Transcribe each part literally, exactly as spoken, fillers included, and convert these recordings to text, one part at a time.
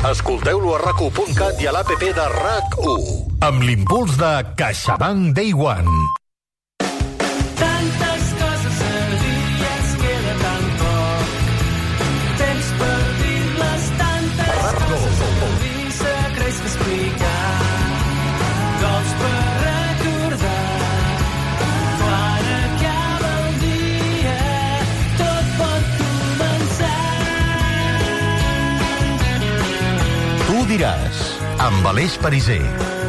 Escolteu-lo a rac u punt cat i a l'app de RAC u. Amb l'impuls de CaixaBank Day One. Tantes coses a dir i ens queda tan poc. Temps per dir-les, tantes coses a dir, secrets que explicar. Gols per recordar. Quan acaba el dia, tot pot començar. Tu diràs, amb Aleix Pariser.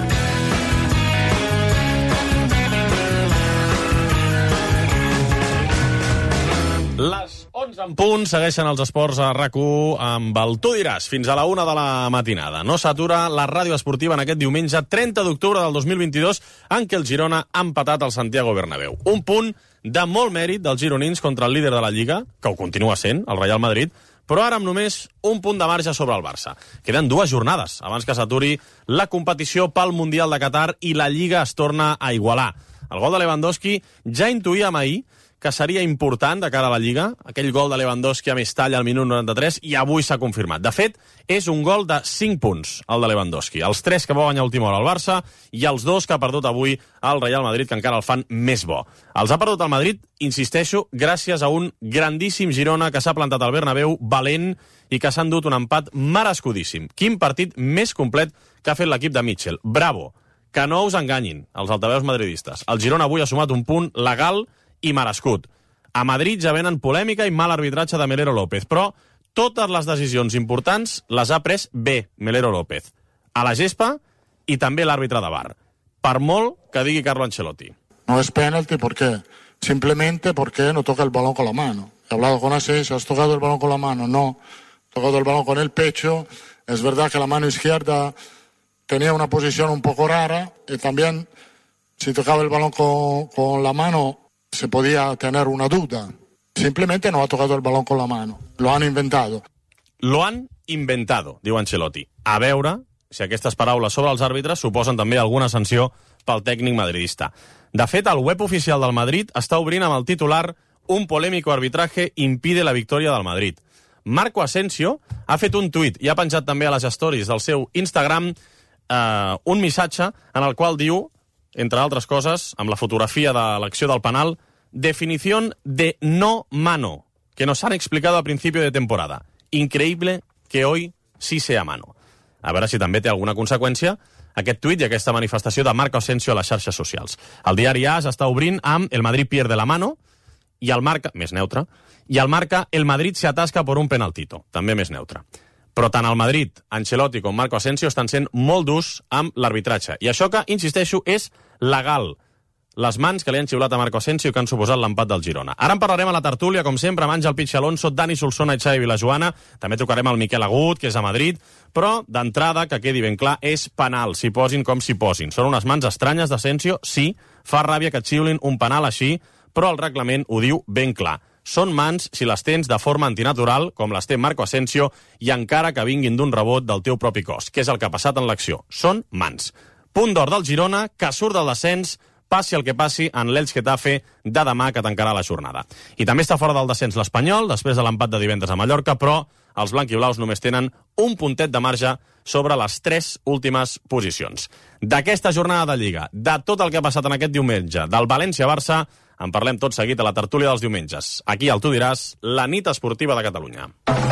Les onze en punt segueixen els esports a RAC u amb el Tu diràs fins a la una de la matinada. No s'atura la ràdio esportiva en aquest diumenge trenta d'octubre del dos mil vint-i-dos en què el Girona ha empatat al Santiago Bernabéu. Un punt de molt mèrit dels gironins contra el líder de la Lliga, que ho continua sent, el Real Madrid, però ara amb només un punt de marge sobre el Barça. Queden dues jornades abans que s'aturi la competició pel Mundial de Qatar i la Lliga es torna a igualar. El gol de Lewandowski ja intuïem ahir que seria important de cara a la Lliga, aquell gol de Lewandowski a Mestalla al minut noranta-tres, i avui s'ha confirmat. De fet, és un gol de cinc punts, el de Lewandowski. Els tres que va guanyar a última hora al Barça i els dos que ha perdut avui al Real Madrid, que encara el fan més bo. Els ha perdut el Madrid, insisteixo, gràcies a un grandíssim Girona que s'ha plantat al Bernabéu, valent, i que s'ha endut un empat merescudíssim. Quin partit més complet que ha fet l'equip de Mitchell. Bravo! Que no us enganyin, els altaveus madridistes. El Girona avui ha sumat un punt legal i merescut. A Madrid ja venen polèmica i mal arbitratge de Melero López, però totes les decisions importants les ha pres bé Melero López. A la gespa i també l'àrbitre de V A R. Per molt que digui Carlo Ancelotti. No es penalti, ¿por qué? Simplemente porque no toca el balón con la mano. He hablado con Asensio, ¿has tocado el balón con la mano? No. He tocado el balón con el pecho. Es verdad que la mano izquierda tenía una posición un poco rara y también si tocaba el balón con, con la mano se podía tener una duda. Simplemente no ha tocado el balón con la mano. Lo han inventado. Lo han inventado, diu Ancelotti. A veure si aquestes paraules sobre els àrbitres suposen també alguna sanció pel tècnic madridista. De fet, el web oficial del Madrid està obrint amb el titular «Un polémico arbitraje impide la victòria del Madrid». Marco Asensio ha fet un tuit i ha penjat també a les stories del seu Instagram eh, un missatge en el qual diu, entre altres coses, amb la fotografia de l'acció del penal, definición de no mano, que nos han explicado al principio de temporada. Increíble que hoy sí sea mano. A veure si també té alguna conseqüència aquest tuit i aquesta manifestació de Marco Asensio a les xarxes socials. El diari A S està obrint amb el Madrid pierde la mano i el marca, més neutre, i el marca el Madrid se atasca por un penaltito, també més neutre. Però tant el Madrid, Ancelotti com Marco Asensio estan sent molt durs amb l'arbitratge. I això que, insisteixo, és legal. Les mans que li han xiulat a Marco Asensio que han suposat l'empat del Girona. Ara en parlarem a la tertúlia, com sempre, amb Àngel Pitx Alonso, Dani Solsona i Xavi Vilajoana. També trucarem al Miquel Agut, que és a Madrid. Però, d'entrada, que quedi ben clar, és penal, s'hi posin com s'hi posin. Són unes mans estranyes d'Asensio, sí, fa ràbia que et xiulin un penal així, però el reglament ho diu ben clar. Són mans si les tens de forma antinatural, com les té Marco Asensio, i encara que vinguin d'un rebot del teu propi cos, que és el que ha passat en l'acció. Són mans. Punt d'or del Girona, que surt del descens, passi el que passi en l'Elx Getafe de demà, que tancarà la jornada. I també està fora del descens l'Espanyol, després de l'empat de divendres a Mallorca, però els blanquiblaus només tenen un puntet de marge sobre les tres últimes posicions. D'aquesta jornada de Lliga, de tot el que ha passat en aquest diumenge, del València-Barça, en parlem tot seguit a la tertúlia dels diumenges. Aquí al Tu diràs, la nit esportiva de Catalunya.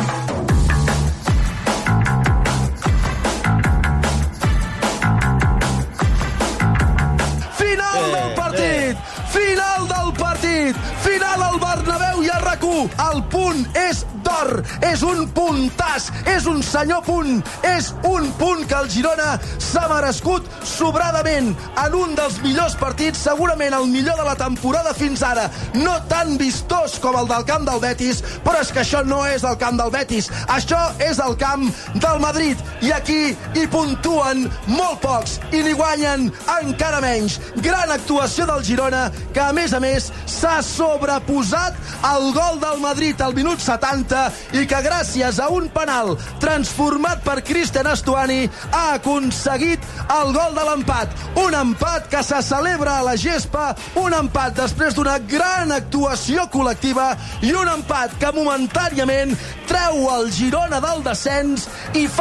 Final del partit! Final del partit! Final al Bernabéu i a RAC u! El punt és d'or! És un puntàs! És un senyor punt! És un punt que el Girona s'ha merescut sobradament en un dels millors partits, segurament el millor de la temporada fins ara. No tan vistós com el del camp del Betis, però és que això no és el camp del Betis. Això és el camp del Madrid. I aquí hi puntuen molt pocs i n'hi guanyen encara menys. Gran actuació del Girona, que a més a més s'ha sobreposat al gol del Madrid al minut setanta i que gràcies a un penal transformat per Cristian Stuani ha aconseguit el gol de l'empat. Un empat que se celebra a la gespa, un empat després d'una gran actuació col·lectiva i un empat que momentàniament treu el Girona del descens i fa caure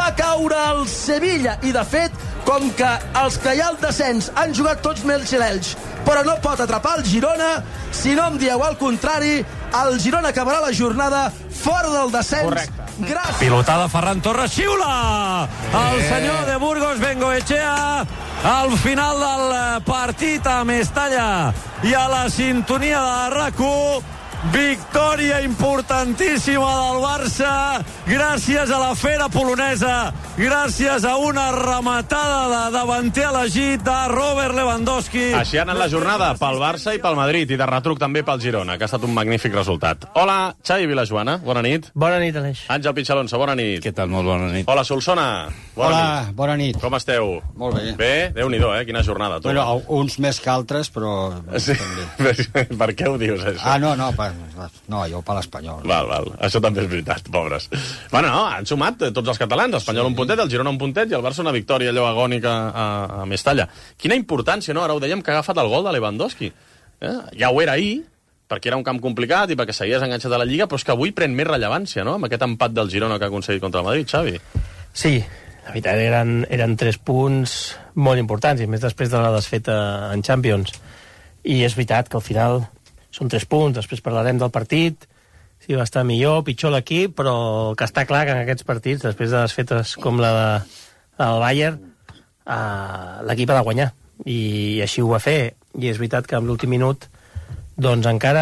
veure el Sevilla. I, de fet, com que els que hi ha al descens han jugat tots Melx i l'Elx, però no pot atrapar el Girona, si no em dieu al contrari, el Girona acabarà la jornada fora del descens. Correcte. Gràcies. Pilotada Ferran Torres, xiula el senyor de Burgos, Bengoechea, al final del partit a Mestalla i a la sintonia de RAC u. Victòria importantíssima del Barça gràcies a la fera polonesa, gràcies a una rematada de davanter elegit de Robert Lewandowski. Així ha anat la jornada pel Barça i pel Madrid, i de retruc també pel Girona, que ha estat un magnífic resultat. Hola, Xavi Vilajoana, bona nit. Bona nit, Aleix. Àngel Pichalonsa, bona nit. Què tal? Molt bona nit. Hola, Solsona. Bona Hola, nit. bona nit. Com esteu? Molt bé. Bé? Déu-n'hi-do, eh? Quina jornada, tu. Bueno, uns més que altres, però... Sí. Per què ho dius, això? Ah, no, no, per, no, jo per l'Espanyol. Val, val. Això també és veritat, pobres. Bueno, no, han sumat tots els catalans, l'Espanyol sí. un puntet, el Girona un puntet i el Barça una victòria allò agònica a, a Mestalla. Quina importància, no? Ara ho dèiem, que ha agafat el gol de Lewandowski. Eh? Ja ho era ahir, perquè era un camp complicat i perquè seguies enganxat a la Lliga, però és que avui pren més rellevància, no?, amb aquest empat del Girona que ha aconseguit contra el Madrid, Xavi. Sí, la veritat, eren, eren tres punts molt importants, i més després de la desfeta en Champions. I és veritat que al final són tres punts, després parlarem del partit, si va estar millor, pitjor l'equip, però el que està clar que en aquests partits, després de desfetes com la de, del Bayern, eh, l'equip ha de guanyar, i així ho va fer, i és veritat que en l'últim minut doncs encara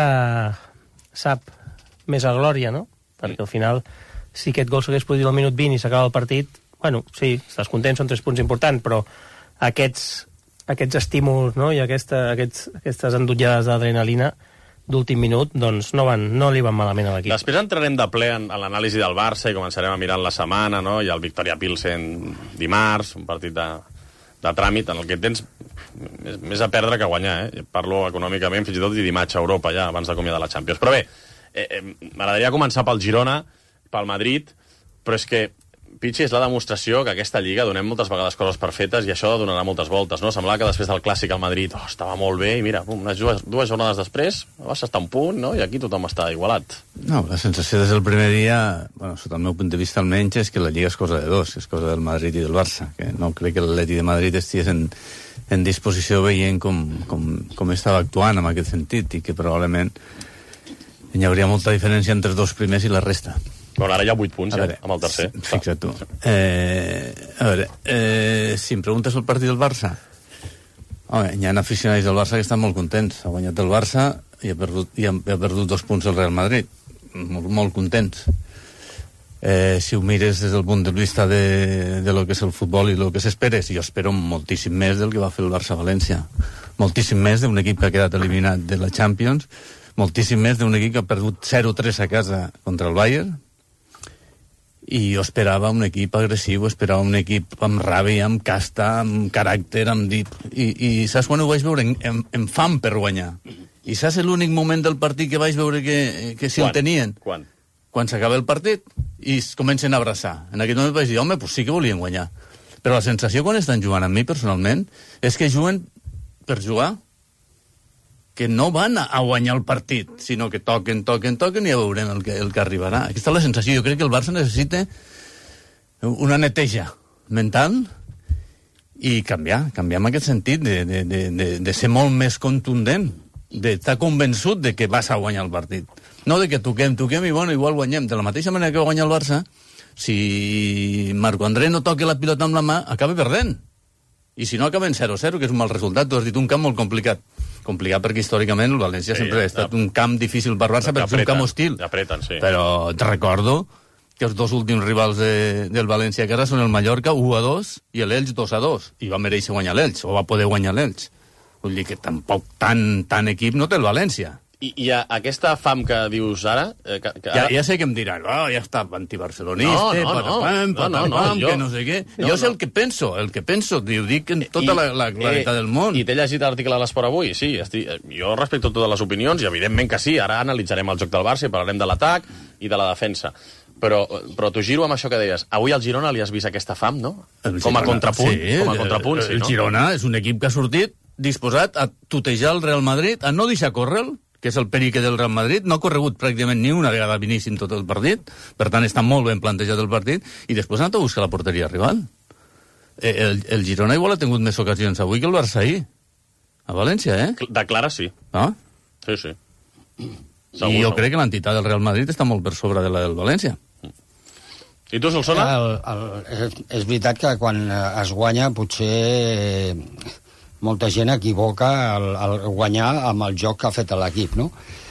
sap més a glòria, no? Perquè al final, si aquest gol s'hagués produït al minut vint i s'acaba el partit, bueno, sí, estàs content, són tres punts importants, però aquests, aquests estímuls, no?, i aquesta, aquests, aquestes endollades d'adrenalina d'últim minut, doncs no, van, no li van malament a l'equip. Després entrarem de ple en, en l'anàlisi del Barça i començarem a mirar la setmana, no?, i el Victoria Pilsen dimarts, un partit de, de tràmit en el que tens més, més a perdre que a guanyar, eh? Parlo econòmicament, fins i tot d'imatge a Europa ja, abans d'acomiadar la Champions. Però bé, eh, eh, m'agradaria començar pel Girona, pel Madrid, però és que Pichi, és la demostració que aquesta Lliga donem moltes vegades coses per fetes i això donarà moltes voltes, no? Semblava que després del Clàssic al Madrid oh, estava molt bé i mira, pum, unes dues, dues jornades després el Barça està a un punt, no? I aquí tothom està igualat. No, la sensació des del primer dia, bueno, sota el meu punt de vista almenys, és que la Lliga és cosa de dos, és cosa del Madrid i del Barça, que no crec que l'Atleti de Madrid estigués en, en disposició veient com, com, com estava actuant en aquest sentit i que probablement hi hauria molta diferència entre els dos primers i la resta. Bueno, ara hi ha vuit punts, veure, ja, amb el tercer. Fixa't tu. Eh, a veure, eh, si em preguntes el partit del Barça, home, hi ha aficionats del Barça que estan molt contents. Ha guanyat el Barça i ha perdut, i ha, ha perdut dos punts el Real Madrid. Molt, molt contents. Eh, si ho mires des del punt de vista de, de lo que és el futbol i lo que s'espera, jo espero moltíssim més del que va fer el Barça-València. Moltíssim més d'un equip que ha quedat eliminat de la Champions, moltíssim més d'un equip que ha perdut zero tres a casa contra el Bayern, i jo esperava un equip agressiu, esperava un equip amb ràbia, amb casta, amb caràcter, amb dit... I, i saps quan ho vaig veure? En, en, en fam per guanyar. I saps l'únic moment del partit que vaig veure que, que si quan? el tenien? Quan? Quan s'acaba el partit i es comencen a abraçar. En aquell moment vaig dir, home, pues sí que volien guanyar. Però la sensació quan estan jugant amb mi, personalment, és que juguen per jugar, que no van a guanyar el partit, sinó que toquen, toquen, toquen i ja veurem el que, el que arribarà. Aquesta és la sensació. Jo crec que el Barça necessita una neteja mental i canviar, canviar en aquest sentit, de, de, de, de, de ser molt més contundent, d'estar convençut de que vas a guanyar el partit. No de que toquem, toquem i bueno, igual guanyem. De la mateixa manera que va guanyar el Barça, si Marco André no toca la pilota amb la mà, acaba perdent. I si no, acaben zero zero, que és un mal resultat. Tu has dit un camp molt complicat. Complicat perquè històricament el València sí, sempre ha estat ja, un camp difícil per Barça, perquè és un camp hostil. Apreten, sí. Però te recordo que els dos últims rivals de, del València que ara són el Mallorca u a dos i l'Elx dos a dos. I va mereixer guanyar l'Elx, o va poder guanyar l'Elx. Vull dir que tampoc tan, tan equip no té el València. I, i aquesta fam que dius ara... Eh, que, que ara... Ja, ja sé que em diran, oh, ja està antibarcelonista, no, no, patapam, no, patapam, no, no, no, que no sé què. No, jo sé no. el que penso, el que penso, ho dic en tota I, la, la claritat eh, del món. I t'he llegit l'article de l'Esport avui? Sí, estic, jo respecto totes les opinions, i evidentment que sí, ara analitzarem el joc del Barça i parlarem de l'atac i de la defensa. Però, però t'ho giro amb això que deies. Avui al Girona li has vist aquesta fam, no? El com a Girona, contrapunt, sí, com a contrapunt, sí, el no? Girona és un equip que ha sortit disposat a tutejar el Real Madrid, a no deixar córrer-lo, que és el perique del Real Madrid, no ha corregut pràcticament ni una vegada Vinícius en tot el partit, per tant està molt ben plantejat el partit, i després ha anat a buscar la porteria rival. El, el Girona igual ha tingut més ocasions avui que el Barça ahir. A València, eh? De clara, sí. Ah? Sí, sí. Segur, I jo segur. crec que l'entitat del Real Madrid està molt per sobre de la del València. I tu, Solsona? El, el, és, és veritat que quan es guanya potser molta gent equivoca el, el guanyar amb el joc que ha fet l'equip, no?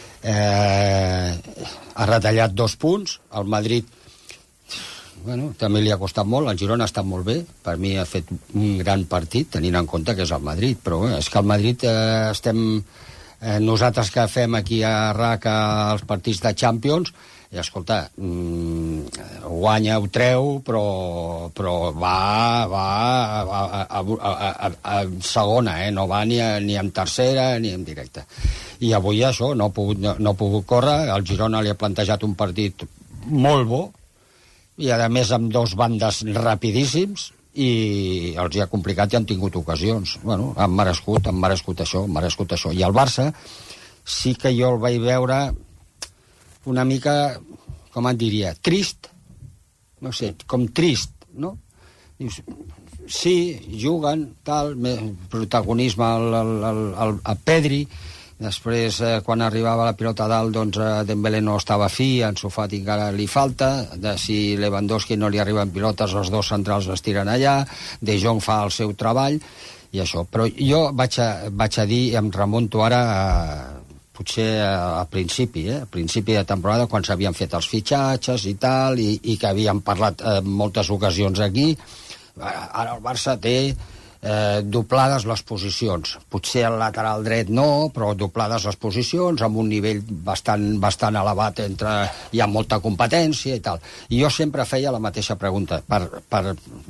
Eh, ha retallat dos punts, el Madrid bueno, també li ha costat molt, el Girona ha estat molt bé, per mi ha fet un gran partit, tenint en compte que és el Madrid, però bé, és que el Madrid eh, estem... Eh, nosaltres que fem aquí a R A C els partits de Champions, i escolta, mmm, guanya, ho treu, però, però va, va a, a, a, a, a segona, eh? No va ni, a, ni en tercera ni en directa. I avui això, no ha pogut, no, no ha pogut córrer, el Girona li ha plantejat un partit molt bo, i a més amb dos bandes rapidíssims, i els hi ha complicat i han tingut ocasions. Bueno, han merescut, han merescut això, han merescut això. I el Barça sí que jo el vaig veure una mica, com et diria, trist, no sé, com trist, no? Dius, sí, juguen, tal, protagonisme al, al, al, al Pedri, després, eh, quan arribava la pilota dalt, doncs eh, Dembélé no estava fi, Ansu Fati encara li falta, de si Lewandowski no li arriben pilotes, els dos centrals les tiren allà, De Jong fa el seu treball, i això. Però jo vaig a, vaig a dir, em remunto ara a, potser al principi, eh? a principi de temporada, quan s'havien fet els fitxatges i tal, i, i que havíem parlat en eh, moltes ocasions aquí. Ara el Barça té eh, doblades les posicions. Potser el lateral dret no, però doblades les posicions, amb un nivell bastant, bastant elevat, entre, hi ha molta competència i tal. I jo sempre feia la mateixa pregunta. Per, per...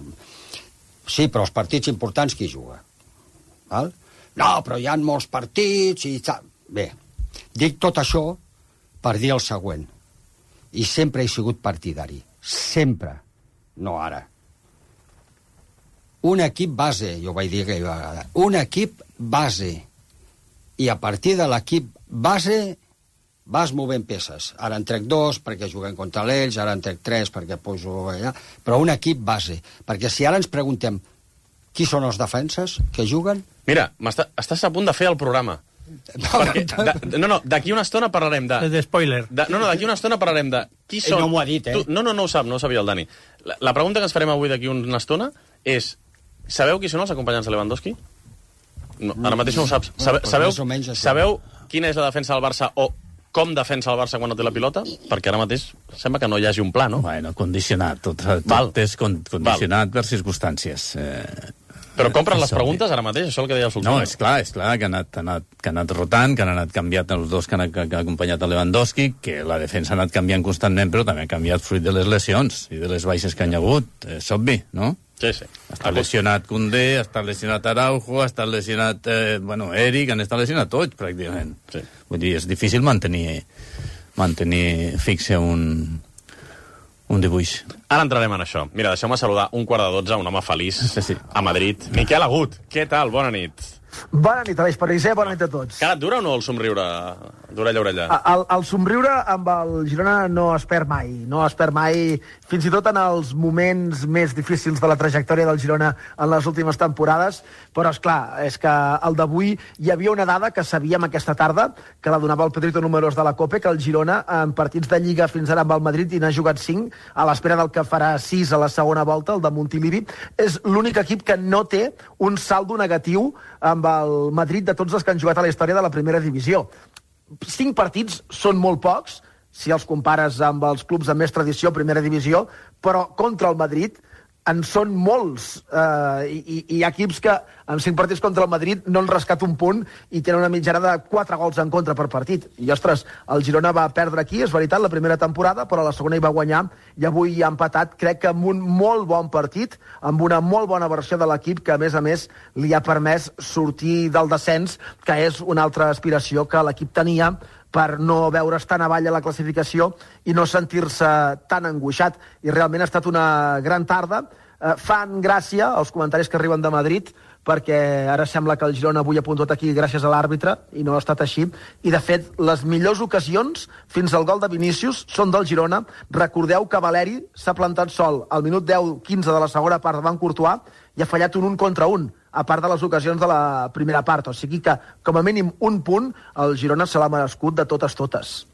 Sí, però els partits importants qui juga? Val? No, però hi ha molts partits i tal. Bé, dic tot això per dir el següent. I sempre he sigut partidari. Sempre. No ara. Un equip base, jo vaig dir que hi va agradar, un equip base. I a partir de l'equip base vas movent peces. Ara en trec dos perquè juguem contra l'Elx, ara en trec tres perquè poso allà, però un equip base. Perquè si ara ens preguntem qui són els defenses que juguen... Mira, estàs a punt de fer el programa. No, perquè, de, no, no, d'aquí una estona parlarem de... De spoiler. De, no, no, d'aquí una estona parlarem de... Qui són... No m'ho ha dit, eh? Tu, no, no, no ho sap, no ho sabia el Dani. La, la pregunta que ens farem avui d'aquí una estona és... Sabeu qui són els acompanyants de Lewandowski? No, ara mateix no ho saps. Sabe, sabeu, sabeu quina és la defensa del Barça o com defensa el Barça quan no té la pilota? Perquè ara mateix sembla que no hi hagi un pla, no? Bueno, condicionat. Tot, tot Val. és condicionat Val. per circumstàncies. Eh... Però compren les preguntes ara mateix, això és el que deia el Solsona. No, és clar, és clar que ha anat, ha anat, que ha anat rotant, que han anat canviat els dos que han, que han acompanyat a Lewandowski, que la defensa ha anat canviant constantment, però també ha canviat fruit de les lesions i de les baixes que han hagut. És obvi, no? Sí, sí. Ha estat lesionat Koundé, ha estat lesionat Araujo, ha estat lesionat, eh, bueno, Eric, han estat lesionat tots, pràcticament. Sí. Vull dir, és difícil mantenir, mantenir fixe un... un dibuix. Ara entrarem en això. Mira, deixeu-me saludar un quart de dotze, un home feliç sí, sí. a Madrid. Miquel Agut, què tal? Bona nit. Bona nit, Aleix Pariser, bona nit a tots. Cara, et dura o no el somriure d'orella a orella? El, el somriure amb el Girona no es perd mai. No es perd mai, fins i tot en els moments més difícils de la trajectòria del Girona en les últimes temporades. Però, esclar, és que el d'avui hi havia una dada que sabíem aquesta tarda, que la donava el Pedrito Números de la COPE, que el Girona, en partits de Lliga fins ara amb el Madrid, i n'ha jugat cinc, a l'espera del que farà sis a la segona volta, el de Montilivi, és l'únic equip que no té un saldo negatiu amb el Madrid de tots els que han jugat a la història de la primera divisió. Cinc partits són molt pocs, si els compares amb els clubs amb més tradició, primera divisió, però contra el Madrid en són molts. Eh, i, I hi ha equips que en cinc partits contra el Madrid no han rascat un punt i tenen una mitjana de quatre gols en contra per partit. I, ostres, el Girona va perdre aquí, és veritat, la primera temporada, però la segona hi va guanyar i avui hi ha empatat, crec que amb un molt bon partit, amb una molt bona versió de l'equip que, a més a més, li ha permès sortir del descens, que és una altra aspiració que l'equip tenia per no veure's tan avall a la classificació i no sentir-se tan angoixat. I realment ha estat una gran tarda eh, fan gràcia els comentaris que arriben de Madrid, perquè ara sembla que el Girona avui ha puntuat aquí gràcies a l'àrbitre, i no ha estat així, i de fet les millors ocasions fins al gol de Vinícius són del Girona. Recordeu que Valeri s'ha plantat sol al minut deu quinze de la segona part davant Courtois i ha fallat un un contra un, a part de les ocasions de la primera part, o sigui que com a mínim un punt el Girona se l'ha merescut de totes totes.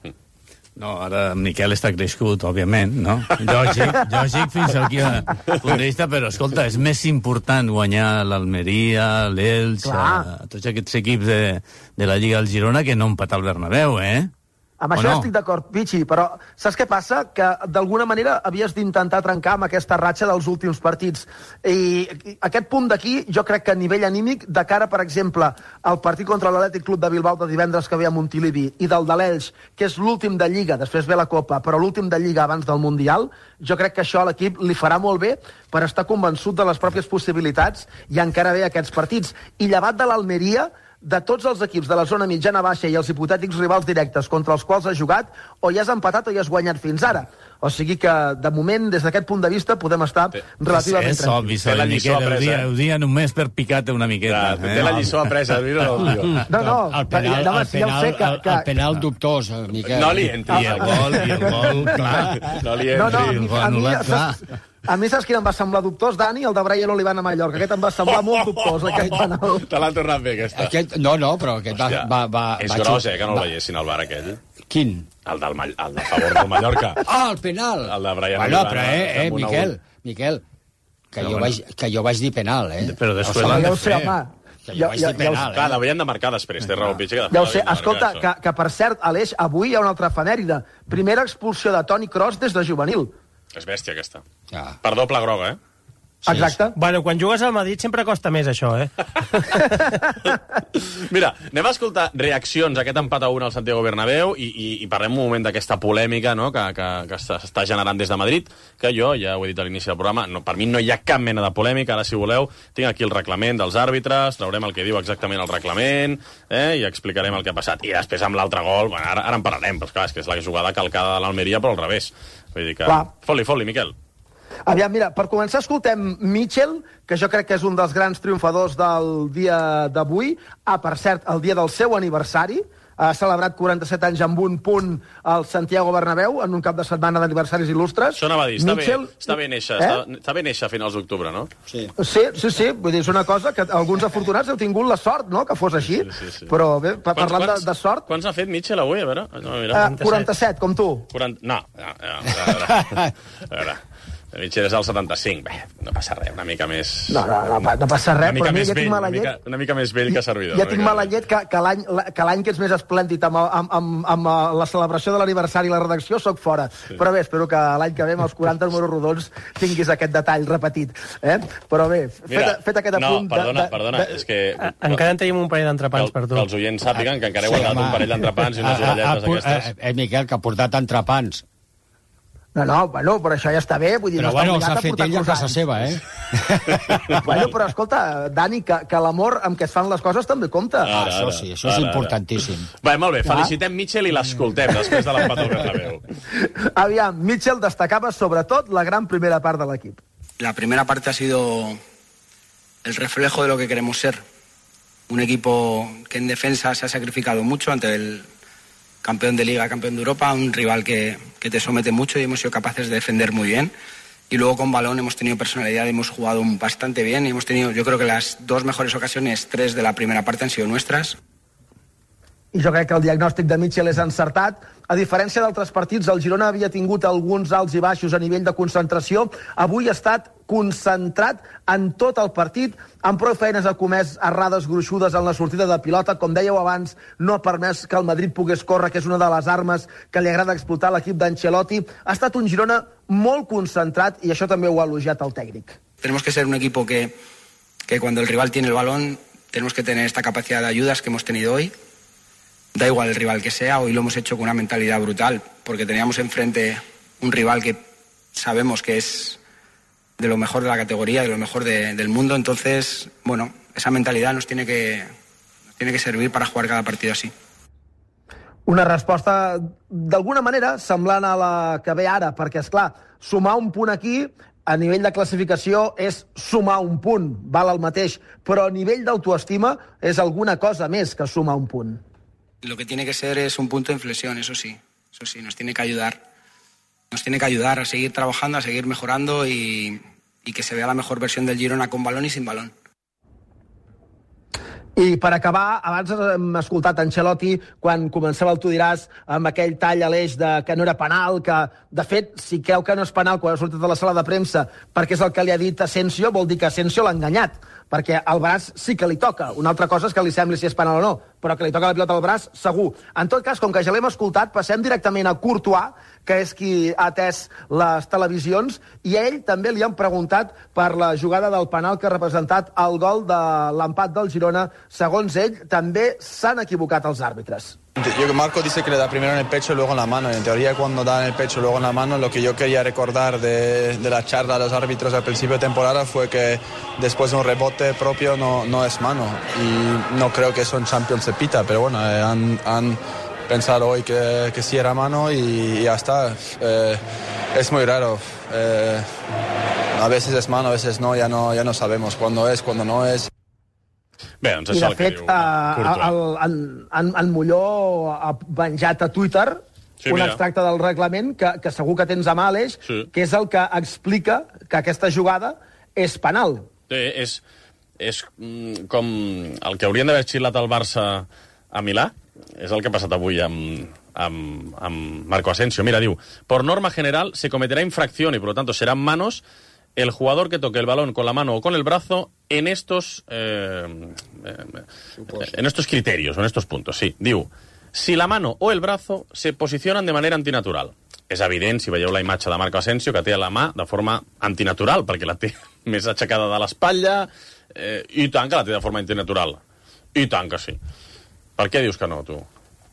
No, ara Miquel està crescut, òbviament, no? Lògic, lògic fins aquí a punt de vista, però, escolta, és més important guanyar l'Almeria, l'Elx, tots aquests equips de, de la Lliga del Girona que no empatar al Bernabéu, eh? Amb això no? Estic d'acord, Pichi, però saps què passa? Que d'alguna manera havies d'intentar trencar amb aquesta ratxa dels últims partits. I aquest punt d'aquí, jo crec que a nivell anímic, de cara, per exemple, al partit contra l'Atlètic Club de Bilbao de divendres que ve a Montilivi i del de l'Elx, que és l'últim de Lliga, després ve la Copa, però l'últim de Lliga abans del Mundial, jo crec que això a l'equip li farà molt bé per estar convençut de les pròpies possibilitats i encara bé aquests partits. I llevat de l'Almeria, de tots els equips de la zona mitjana-baixa i els hipotètics rivals directes contra els quals ha jugat, o ja has empatat o ja has guanyat fins ara. O sigui que, de moment, des d'aquest punt de vista, podem estar relativament tranquils. És obvi, Soler Miquel, ho dia, ho dia només per picar-te una miqueta. Clar, té la lliçó apresa, no, no, no, el penal, el penal, el, el penal dubtós, Miquel. No li entri. I el gol, i el gol, clar. No li entri. No, no, el gol anul·lat, clar. A mi saps quin em va semblar dubtós, Dani? El de Brian Olivan a Mallorca. Aquest em va semblar molt dubtós, aquest penal. Te l'han tornat bé, aquesta. Aquest, no, no, però aquest Hòstia, va... va, va és va gros, xut, eh, que no el va. veiessin al bar aquell. Quin? El del, Mall el de favor del Mallorca. Ah, el penal! El de Brian bueno, Olivan. Però, eh, eh, Miquel, Miquel, que, jo vaig, que jo vaig dir penal, eh? Però després ja l'han de ho sé, fer. home. Que jo vaig dir penal, Clar, eh? l'haurien de marcar després, té raó, Pitxa. Ja ho sé. Escolta, que, que per cert, Aleix, avui hi ha una altra efemèride. Primera expulsió de Toni Kroos des de juvenil. És bèstia, aquesta. Ah. Per doble groga, eh? Sí, exacte. Bueno, quan jugues al Madrid sempre costa més, això, eh? Mira, anem a escoltar reaccions a aquest empat a un al Santiago Bernabéu i, i, i parlem un moment d'aquesta polèmica, no?, que, que, que s'està generant des de Madrid, que jo, ja ho he dit a l'inici del programa, no, per mi no hi ha cap mena de polèmica. Ara, si voleu, tinc aquí el reglament dels àrbitres, traurem el que diu exactament el reglament, eh, i explicarem el que ha passat. I després, amb l'altre gol, bueno, ara, ara en parlarem, però clar, és que és la jugada calcada de l'Almeria, però al revés. Vull dir que... Fot-li, fot-li, Miquel. Aviam, mira, per començar escoltem Mitchell, que jo crec que és un dels grans triomfadors del dia d'avui. Ah, per cert, el dia del seu aniversari. Ha celebrat quaranta-set anys amb un punt al Santiago Bernabéu, en un cap de setmana d'aniversaris il·lustres. Això anava a dir, està, Mitchell... bé, està bé néixer, eh? està, està bé néixer a finals d'octubre, no? Sí. Sí, sí, sí, vull dir, és una cosa que alguns afortunats heu tingut la sort, no?, que fos així. Sí, sí, sí. Però bé, pa Quants- parlant de, quants- de sort... Quants ha fet Mitchell avui, a veure? No, mira. Uh, quaranta-set, com tu. quaranta... No, no, no, a veure, a veure. Mitchell és el setanta-cinc. Bé, no passa res, una mica més... No, no, no, no passa res, una mica però mira, més ja tinc vell, mala una mica, llet. una mica més vell que servidor. Ja una tinc mica mala més. llet que, que l'any que l'any que ets més esplèndid amb, amb, amb, amb la celebració de l'aniversari i la redacció sóc fora. Sí. Però bé, espero que l'any que ve amb els quaranta números rodons tinguis aquest detall repetit. Eh? Però bé, fet, Mira, fet aquest no, apunt... perdona, de, de, perdona, de, és que... Encara en tenim un parell d'entrepans que, per tu. que els oients sàpiguen que encara he guardat Sí, un parell d'entrepans i unes Ah, ah, orelletes ah, aquestes. Eh, eh, Miquel, que ha portat entrepans. No, no, bueno, però això ja està bé. Vull dir, Però no està bueno, obligat s'ha a fet portar ell a casa croissants. seva, eh? Bueno, però escolta, Dani, que, que l'amor amb què es fan les coses també compta. Ah, Ara, això ara, sí, això és ara, importantíssim. Bé, molt bé, Clar. felicitem Mitchell i l'escoltem després de l'empat al Bernabéu. Aviam, Mitchell destacava sobretot la gran primera part de l'equip. La primera parte ha sido el reflejo de lo que queremos ser. Un equipo que en defensa se ha sacrificado mucho ante el campeón de Liga, campeón de Europa, un rival que, que te somete mucho y hemos sido capaces de defender muy bien. Y luego con balón hemos tenido personalidad, hemos jugado bastante bien y hemos tenido, yo creo que las dos mejores ocasiones, tres de la primera parte han sido nuestras. I jo crec que el diagnòstic de Mitchell és encertat. A diferència d'altres partits, el Girona havia tingut alguns alts i baixos a nivell de concentració. Avui ha estat concentrat en tot el partit, amb prou feines ha comès errades gruixudes en la sortida de pilota. Com dèieu abans, no ha permès que el Madrid pogués córrer, que és una de les armes que li agrada explotar a l'equip d'Ancelotti. Ha estat un Girona molt concentrat i això també ho ha elogiat el tècnic. Tenemos que ser un equipo que, que cuando el rival tiene el balón, tenemos que tener esta capacidad de ayudas que hemos tenido hoy. Da igual el rival que sea, hoy lo hemos hecho con una mentalidad brutal, porque teníamos enfrente un rival que sabemos que es de lo mejor de la categoría, de lo mejor de, del mundo, entonces, bueno, esa mentalidad nos tiene que, nos tiene que servir para jugar cada partido así. Una resposta, d'alguna manera, semblant a la que ve ara, perquè, és clar, sumar un punt aquí a nivell de classificació és sumar un punt, val el mateix, però a nivell d'autoestima és alguna cosa més que sumar un punt. Lo que tiene que ser es un punto de inflexión, eso sí, eso sí, nos tiene que ayudar. Nos tiene que ayudar a seguir trabajando, a seguir mejorando y, y que se vea la mejor versión del Girona con balón y sin balón. I per acabar, abans hem escoltat Ancelotti quan començava el Tu diràs amb aquell tall a l'eix de que no era penal, que de fet si creu que no és penal quan ha sortit de la sala de premsa perquè és el que li ha dit Asensio, vol dir que Asensio l'ha enganyat, perquè el braç sí que li toca. Una altra cosa és que li sembli si és penal o no, però que li toca la pilota al braç, segur. En tot cas, com que ja l'hem escoltat, passem directament a Courtois, que és qui ha atès les televisions, i a ell també li han preguntat per la jugada del penal que ha representat el gol de l'empat del Girona. Segons ell, també s'han equivocat els àrbitres. Yo, Marco dice que le da primero en el pecho y luego en la mano. En teoría, cuando da en el pecho y luego en la mano, lo que yo quería recordar de, de la charla de los árbitros al principio de temporada fue que después de un rebote propio no, no es mano. Y no creo que eso en Champions se pita, pero bueno, eh, han, han pensado hoy que, que sí era mano y, y ya está. Eh, es muy raro. Eh, a veces es mano, a veces no, ya no, ya no sabemos cuándo es, cuándo no es. Bé, doncs I això de el que fet, diu uh, el, en, en, en Molló ha penjat a Twitter sí, un mira. extracte del reglament que, que segur que tens a mà, Aleix, sí. que és el que explica que aquesta jugada és penal. Sí, és, és mm, com el que haurien d'haver xilat al Barça a Milà, és el que ha passat avui amb, amb, amb Marco Asensio. Mira, diu, por norma general se cometerá infracción y por lo tanto serán manos el jugador que toque el balón con la mano o con el brazo en estos eh, eh, en estos criterios, en estos puntos, sí. Diu, si la mano o el brazo se posicionan de manera antinatural. És evident, si veieu la imatge de Marco Asensio, que té la mà de forma antinatural, perquè la té més aixecada de l'espatlla, eh, i tant que la té de forma antinatural. I tant que sí. Per què dius que no, tu?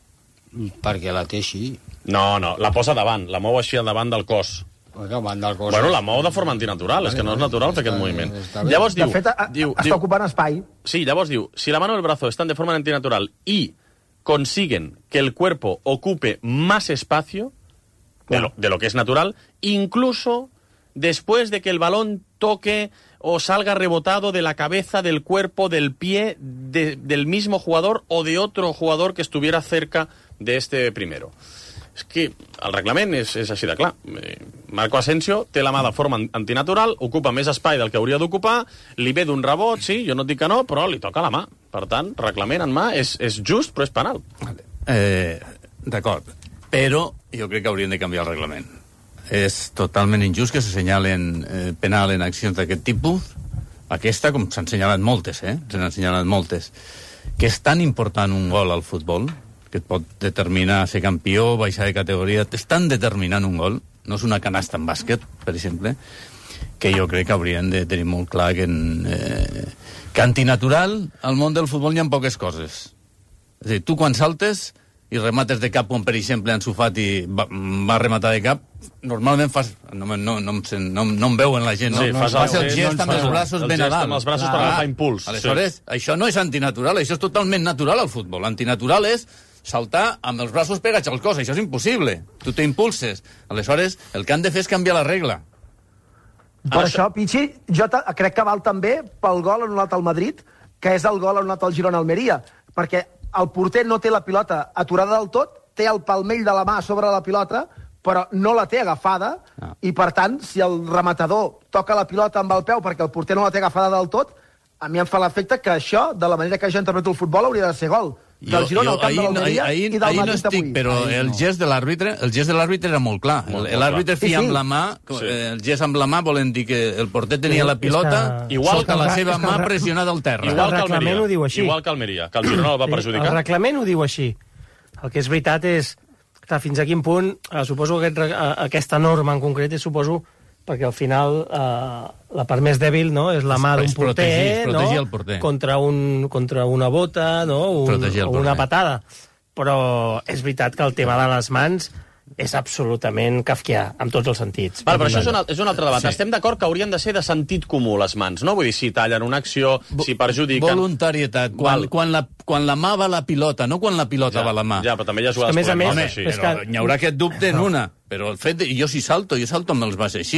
Perquè la té així. No, no, la posa davant, la mou així al davant del cos. Bueno, del cos bueno, la mou de forma antinatural, és que no és natural fer aquest moviment. Llavors diu... De fet, a, diu, està diu, ocupant espai. Sí, llavors diu, si la mano o el brazo están de forma antinatural y consiguen que el cuerpo ocupe más espacio de lo, de lo que es natural, incluso después de que el balón toque o salga rebotado de la cabeza, del cuerpo, del pie de, del mismo jugador o de otro jugador que estuviera cerca de este primero. És que el reglament és, és així de clar. Marco Asensio té la mà de forma antinatural, ocupa més espai del que hauria d'ocupar, li ve d'un rebot, sí, jo no et dic que no, però li toca la mà. Per tant, reglament en mà és, és just, però és penal. Vale. Eh, D'acord, però jo crec que haurien de canviar el reglament. És totalment injust que s'assenyalen eh, penal en accions d'aquest tipus. Aquesta, com s'han assenyalat moltes, eh? S'han assenyalat moltes. Que és tan important un gol al futbol, que et pot determinar ser campió, baixar de categoria, t'estan determinant un gol, no és una canasta en bàsquet, per exemple, que jo crec que haurien de tenir molt clar que, en, eh, que antinatural al món del futbol hi ha poques coses. És a dir, tu quan saltes i remates de cap, com per exemple Ansu Fati va, va rematar de cap, normalment fas... No, no, no, no, no em veuen la gent, no? Sí, fas, fas el, el gest no amb els braços ben a dalt. amb els braços ah, per agafar impuls. Aleshores, sí. Això no és antinatural, això és totalment natural al futbol. Antinatural és saltar amb els braços pegats al cos, això és impossible. Tu t'impulses. Aleshores, el que han de fer és canviar la regla. Per Ara... això, Pichi, jo crec que val també pel gol anul·lat al Madrid, que és el gol anul·lat al Girona-Almeria, perquè el porter no té la pilota aturada del tot, té el palmell de la mà sobre la pilota, però no la té agafada, no. I per tant, si el rematador toca la pilota amb el peu perquè el porter no la té agafada del tot, a mi em fa l'efecte que això, de la manera que jo interpreto el futbol, hauria de ser gol. Del Girona al camp de l'Almeria i del Madrid no estic, avui. Però ahir el no. gest de l'àrbitre, el gest de l'àrbitre era molt clar. L'àrbitre feia sí, sí. amb la mà, sí. el gest amb la mà volen dir que el porter tenia sí, la pilota que... igual sota que la seva mà pressionada al terra. Igual que Almeria. Ho diu així. Igual que Almeria, que el Girona el va perjudicar. El reglament ho diu així. El que és veritat és, clar, fins a quin punt, eh, suposo que aquest, eh, aquesta norma en concret és, suposo, perquè al final eh, la part més dèbil, no?, és la mà d'un porter, protegir, protegir no? el porter. Contra, un, contra una bota, no?, un, o una patada. Però és veritat que el tema de les mans és absolutament kafkià, en tots els sentits. Vale, però això és un, és un altre debat. Sí. Estem d'acord que haurien de ser de sentit comú, les mans, no? Vull dir, si tallen una acció, si perjudiquen... Voluntarietat. Quan, quan, la, quan la mà va a la pilota, no quan la pilota ja, va a la mà. Ja, però també hi ha jugades a més, més, home, així. Però que... hi haurà aquest dubte en una. Però el fet de... Jo si salto, jo salto amb els baixos així.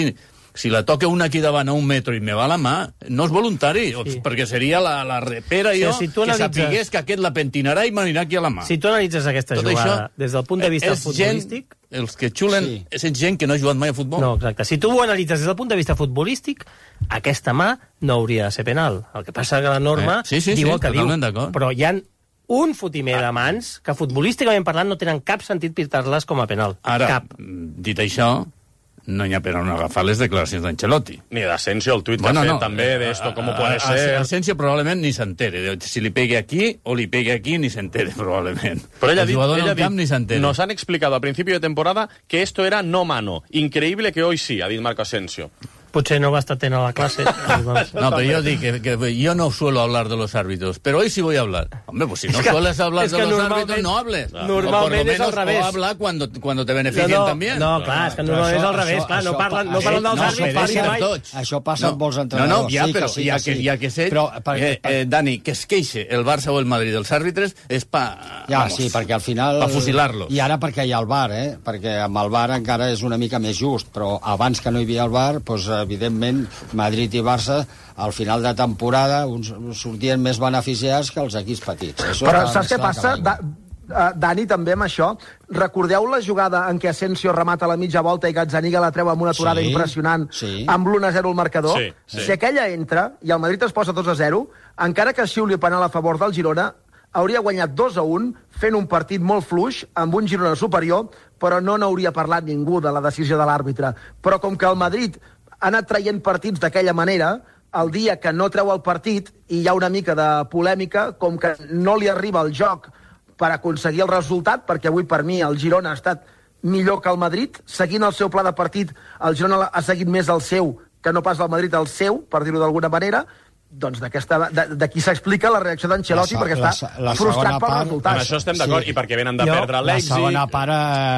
si la toca un aquí davant a un metro i me va la mà, no és voluntari, sí. perquè seria la, la repera sí, jo, si que analitzes... sapigués que aquest la pentinarà i m'anirà aquí a la mà. Si tu analitzes aquesta Tot jugada això, des del punt de vista futbolístic... Gent, els que xulen sí. és gent que no ha jugat mai a futbol. No, exacte. Si tu ho analitzes des del punt de vista futbolístic, aquesta mà no hauria de ser penal. El que passa que la norma eh? sí, sí, diu sí, el que diu. Però hi ha un fotimer ah. de mans que futbolísticament parlant no tenen cap sentit pitar-les com a penal. Ara, cap. dit això, no hi ha per on agafar les declaracions d'Ancelotti. Ni d'Asensio, el tuit bueno, que ha fet no, també d'esto, com ho puede ser... Asensio probablement ni s'entere. Si li pegue aquí o li pegue aquí, ni s'entere, probablement. Però ella ha dit, ella ha dit nos han explicado a principio de temporada que esto era no mano. Increíble que hoy sí, ha dit Marco Asensio. Potser no va estar atent a la clase. No, pero yo digo que, que yo no suelo hablar de los árbitros, pero hoy sí voy a hablar. Hombre, pues si no es que, sueles hablar de los árbitros, no hables. Normalment és al revés. O habla cuando, cuando te beneficien no, no, también. No, clar, és que normalment és al revés. Clar, no parlen, no parlen dels àrbitres. Això passa amb molts entrenadors. No, no, ja, però sí, ja, que, ja que sé, però, perquè, eh, eh, Dani, que es queixe el Barça o el Madrid dels àrbitres és pa... Ja, vamos, sí, perquè al final... Pa fusilar-los. I ara perquè hi ha el V A R, eh? Perquè amb el V A R encara és una mica més just, però abans que no hi havia el V A R, doncs, evidentment, Madrid i Barça, al final de temporada, uns sortien més beneficiats que els equips petits. Això però saps què passa, da, uh, Dani, també amb això? Recordeu la jugada en què Asensio remata a la mitja volta i Gazzaniga la treu amb una aturada sí, impressionant, sí. amb l'u a zero al marcador? Sí, sí. Si aquella entra i el Madrid es posa dos a zero, encara que xiuli penal a favor del Girona, hauria guanyat dos a un, fent un partit molt fluix, amb un Girona superior, però no n'hauria parlat ningú de la decisió de l'àrbitre. Però com que el Madrid ha anat traient partits d'aquella manera, el dia que no treu el partit i hi ha una mica de polèmica, com que no li arriba el joc per aconseguir el resultat, perquè avui per mi el Girona ha estat millor que el Madrid, seguint el seu pla de partit, el Girona ha seguit més el seu que no pas el Madrid el seu, per dir-ho d'alguna manera, doncs d'aquí s'explica la reacció d'Ancelotti, perquè està la, la frustrat pel resultat. Amb això estem d'acord, sí. I perquè venen de jo, perdre l'èxit. La segona part,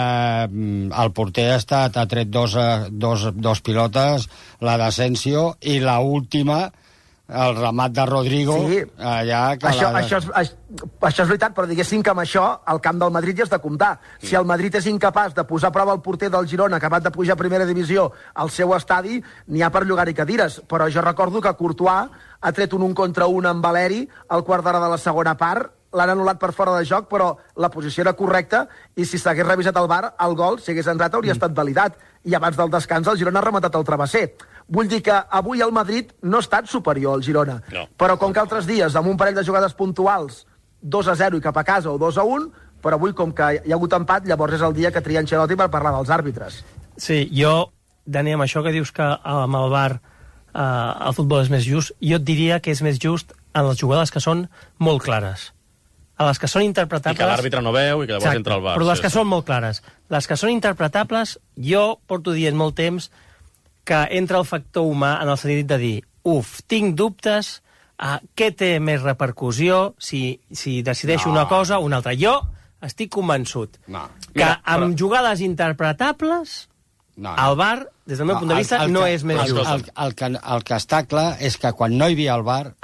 eh, el porter ha estat, ha tret dos, dos, dos pilotes, la d'Asensio, i la última, el remat de Rodrigo, sí. allà... Que això, la... això, és, això és veritat, però diguéssim que amb això el camp del Madrid ja és de comptar. Si el Madrid és incapaç de posar a prova el porter del Girona, acabat de pujar a primera divisió al seu estadi, n'hi ha per llogar-hi cadires. Però jo recordo que Courtois ha tret un un contra un amb Valeri al quart d'hora de la segona part, l'han anul·lat per fora de joc, però la posició era correcta i si s'hagués revisat el V A R, el gol, si hagués entrat, hauria mm. estat validat. I abans del descans el Girona ha rematat el travesser. Vull dir que avui el Madrid no ha estat superior al Girona, no. Però com que altres dies, amb un parell de jugades puntuals, dos a zero i cap a casa o dos a un, però avui com que hi ha hagut empat, llavors és el dia que tria Ancelotti per parlar dels àrbitres. Sí, jo, Dani, amb això que dius que amb el V A R eh, el futbol és més just, jo et diria que és més just en les jugades que són molt clares. A les que són interpretables... I que l'àrbitre no veu i que llavors exacte, entra al V A R. Però les sí, que sí. són molt clares. Les que són interpretables, jo porto dient molt temps que entra el factor humà en el sentit de dir uf, tinc dubtes, uh, què té més repercussió si, si decideixo no. una cosa o una altra. Jo estic convençut no. que Mira, però... amb jugades interpretables no, no. el V A R, des del meu no, punt de vista, el, el no que, és més el, just. El, el, que, el que està clar és que quan no hi havia el V A R,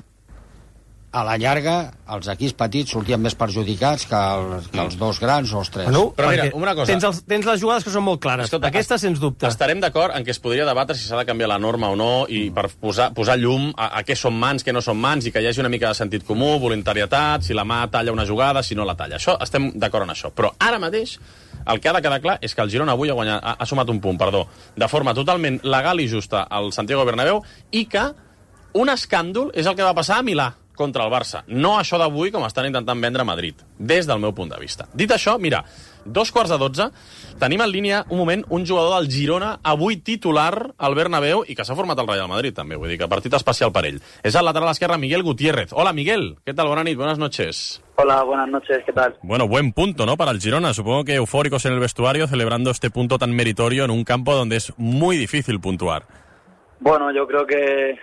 a la llarga, els equips petits sortien més perjudicats que, el, que els dos grans o els tres. No, però mira, una cosa... Tens, els, tens les jugades que són molt clares. Escolta, Aquesta, sens dubte. Estarem d'acord en què es podria debatre si s'ha de canviar la norma o no i per posar, posar llum a, a què són mans, què no són mans, i que hi hagi una mica de sentit comú, voluntarietat, si la mà talla una jugada, si no la talla. Això estem d'acord en això. Però ara mateix el que ha de quedar clar és que el Girona avui ha, guanyat, ha, ha sumat un punt, perdó, de forma totalment legal i justa al Santiago Bernabéu, i que un escàndol és el que va passar a Milà contra el Barça. No això d'avui com estan intentant vendre a Madrid, des del meu punt de vista. Dit això, mira, dos quarts de dotze, tenim en línia un moment un jugador del Girona, avui titular al Bernabéu, i que s'ha format al Real Madrid també, vull dir que partit especial per ell. És el lateral esquerre Miguel Gutiérrez. Hola, Miguel, ¿qué tal? Buenas nit, buenas noches. Hola, buenas noches, ¿qué tal? Bueno, buen punto, ¿no?, para el Girona. Supongo que eufóricos en el vestuario, celebrando este punto tan meritorio en un campo donde es muy difícil puntuar. Bueno, yo creo que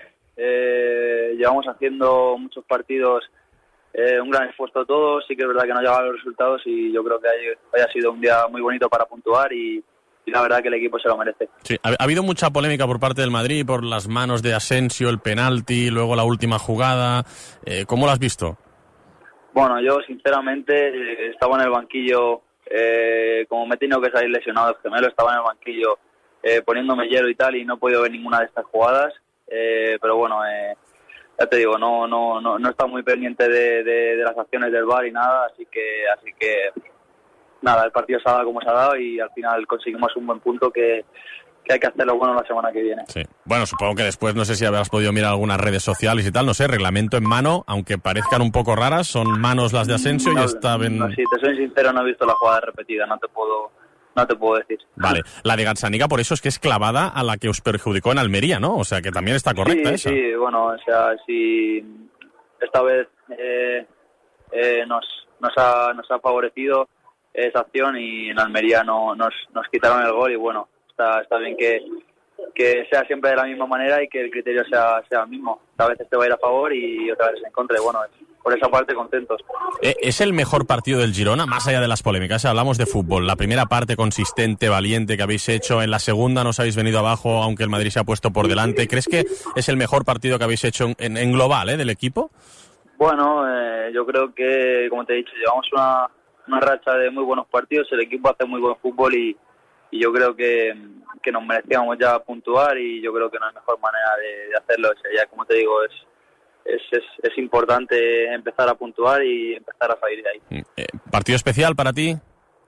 Eh, llevamos haciendo muchos partidos, eh, un gran esfuerzo todos, sí que es verdad que no llegaban los resultados y yo creo que haya, haya sido un día muy bonito para puntuar y, y la verdad que el equipo se lo merece. Sí, ha, ha habido mucha polémica por parte del Madrid por las manos de Asensio, el penalti, luego la última jugada, eh, ¿cómo lo has visto? Bueno, yo sinceramente eh, estaba en el banquillo, eh, como me he tenido que salir lesionado el gemelo, estaba en el banquillo eh, poniéndome hielo y tal, y no he podido ver ninguna de estas jugadas, eh, pero bueno, eh, ya te digo, no no no no he estado muy pendiente de, de, de las acciones del V A R y nada, así que así que nada, el partido se ha dado como se ha dado y al final conseguimos un buen punto que, que hay que hacerlo bueno la semana que viene. Sí. Bueno, supongo que después, no sé si habrás podido mirar algunas redes sociales y tal, no sé, reglamento en mano, aunque parezcan un poco raras, son manos las de Asensio no, y está bien... No, si te soy sincero, no he visto la jugada repetida, no te puedo no te puedo decir. Vale, la de Gazzaniga por eso es que es clavada a la que os perjudicó en Almería, ¿no? O sea, que también está correcta sí, esa. Sí, bueno, o sea, si esta vez eh, eh, nos, nos, ha, nos ha favorecido esa acción y en Almería no, nos, nos quitaron el gol y bueno, está, está bien que, que sea siempre de la misma manera y que el criterio sea, sea el mismo. A veces te va a ir a favor y otra vez en contra y bueno, por esa parte contentos. ¿Es el mejor partido del Girona, más allá de las polémicas? Hablamos de fútbol. La primera parte consistente, valiente que habéis hecho. En la segunda nos habéis venido abajo, aunque el Madrid se ha puesto por delante. ¿Crees que es el mejor partido que habéis hecho en, en global, eh, del equipo? Bueno, eh, yo creo que, como te he dicho, llevamos una, una racha de muy buenos partidos. El equipo hace muy buen fútbol y, y yo creo que, que nos merecíamos ya puntuar y yo creo que no hay mejor manera de, de hacerlo. O sea, ya, como te digo, es Es, es, es importante empezar a puntuar y empezar a salir de ahí. Eh, ¿Partido especial para ti?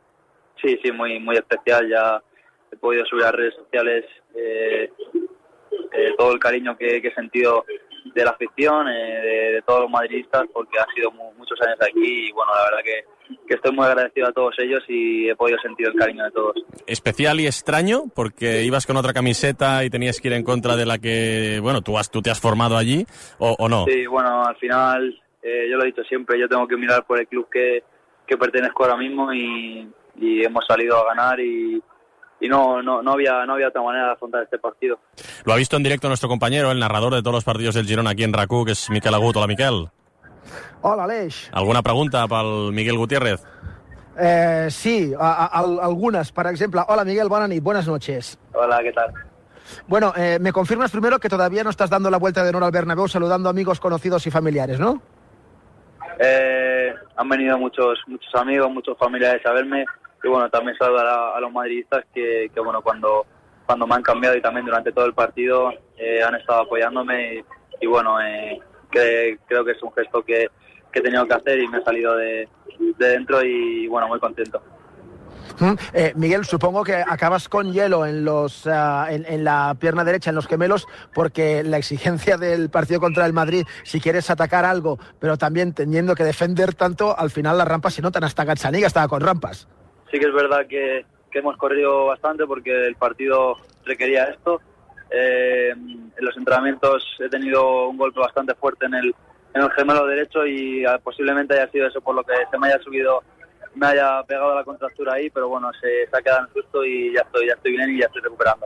Sí, sí, muy muy especial. Ya he podido subir a redes sociales eh, eh, todo el cariño que, que he sentido de la afición, eh, de, de todos los madridistas, porque ha sido mu- muchos años aquí y bueno, la verdad que, que estoy muy agradecido a todos ellos y he podido sentir el cariño de todos. Especial y extraño, porque ibas con otra camiseta y tenías que ir en contra de la que, bueno, tú, has, tú te has formado allí, ¿o, o no? Sí, bueno, al final, eh, yo lo he dicho siempre, yo tengo que mirar por el club que, que pertenezco ahora mismo y, y hemos salido a ganar y, y no, no, no, había, no había otra manera de afrontar este partido. Lo ha visto en directo nuestro compañero, el narrador de todos los partidos del Girona aquí en R A C U, que es Miquel Agut. Hola, Miquel. Hola, Aleix. ¿Alguna pregunta pel Miguel Gutiérrez? Eh, sí, a, a, algunas. Por ejemplo, hola Miguel, buenas noches. Buenas noches. Hola, ¿qué tal? Bueno, eh, me confirmas primero que todavía no estás dando la vuelta de honor al Bernabéu saludando a amigos, conocidos y familiares, ¿no? Eh, han venido muchos muchos amigos, muchos familiares a verme y bueno, también saludar a, a los madridistas que, que bueno, cuando, cuando me han cambiado y también durante todo el partido eh, han estado apoyándome y, y bueno, eh, que, creo que es un gesto que, que he tenido que hacer y me ha salido de, de dentro y bueno, muy contento. Eh, Miguel, supongo que acabas con hielo en, los, uh, en, en la pierna derecha, en los gemelos, porque la exigencia del partido contra el Madrid, si quieres atacar algo, pero también teniendo que defender tanto, al final las rampas se notan. Hasta Gazzaniga estaba con rampas. Sí que es verdad que, que hemos corrido bastante porque el partido requería esto. Eh, en los entrenamientos he tenido un golpe bastante fuerte en el, en el gemelo derecho y uh, posiblemente haya sido eso por lo que se me haya subido, me haya pegado la contractura ahí, pero bueno, se, se ha quedado en susto y ya estoy, ya estoy bien y ya estoy recuperando.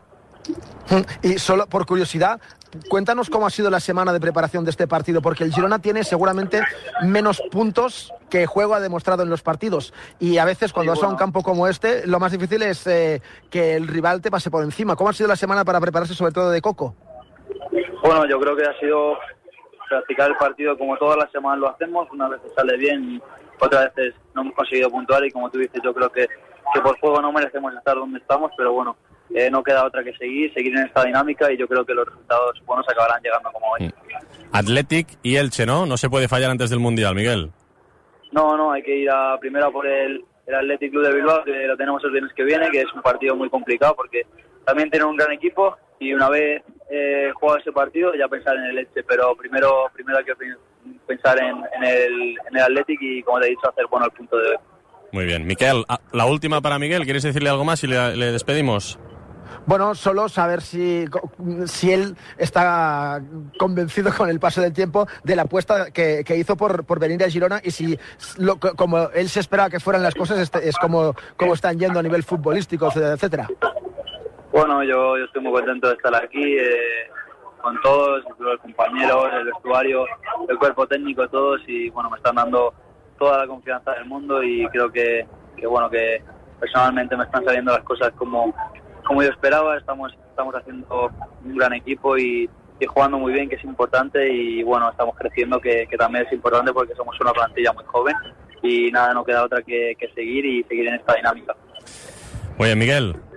Y solo por curiosidad, cuéntanos cómo ha sido la semana de preparación de este partido, porque el Girona tiene seguramente menos puntos que juego ha demostrado en los partidos y a veces cuando sí, vas bueno. a un campo como este, lo más difícil es eh, que el rival te pase por encima. ¿Cómo ha sido la semana para prepararse sobre todo de Coco? Bueno, yo creo que ha sido practicar el partido como todas las semanas lo hacemos, unas veces sale bien y otras veces no hemos conseguido puntuar y como tú dices, yo creo que, que por juego no merecemos estar donde estamos, pero bueno, eh, no queda otra que seguir, seguir en esta dinámica y yo creo que los resultados buenos acabarán llegando como hoy. Athletic y Elche, ¿no? No se puede fallar antes del Mundial, Miguel. No, no, hay que ir a primero a por el, el Athletic Club de Bilbao, que lo tenemos el viernes que viene, que es un partido muy complicado porque también tienen un gran equipo y una vez eh, jugado ese partido ya pensar en el Elche, pero primero primero hay que pensar en, en, el, en el Athletic y, como te he dicho, hacer bueno el punto de hoy. Muy bien. Miquel, la última para Miguel. ¿Quieres decirle algo más y le, le despedimos? Bueno, solo saber si, si él está convencido con el paso del tiempo de la apuesta que, que hizo por, por venir a Girona y si, lo, como él se esperaba que fueran las cosas, es, es como, como están yendo a nivel futbolístico, etcétera. Bueno, yo, yo estoy muy contento de estar aquí eh, con todos, los compañeros, el vestuario, el cuerpo técnico, todos y bueno, me están dando toda la confianza del mundo y creo que, que bueno, que personalmente me están saliendo las cosas como, como yo esperaba. Estamos, estamos haciendo un gran equipo y, y jugando muy bien, que es importante y bueno, estamos creciendo, que, que también es importante porque somos una plantilla muy joven y nada, no queda otra que, que seguir y seguir en esta dinámica. Oye, Miguel,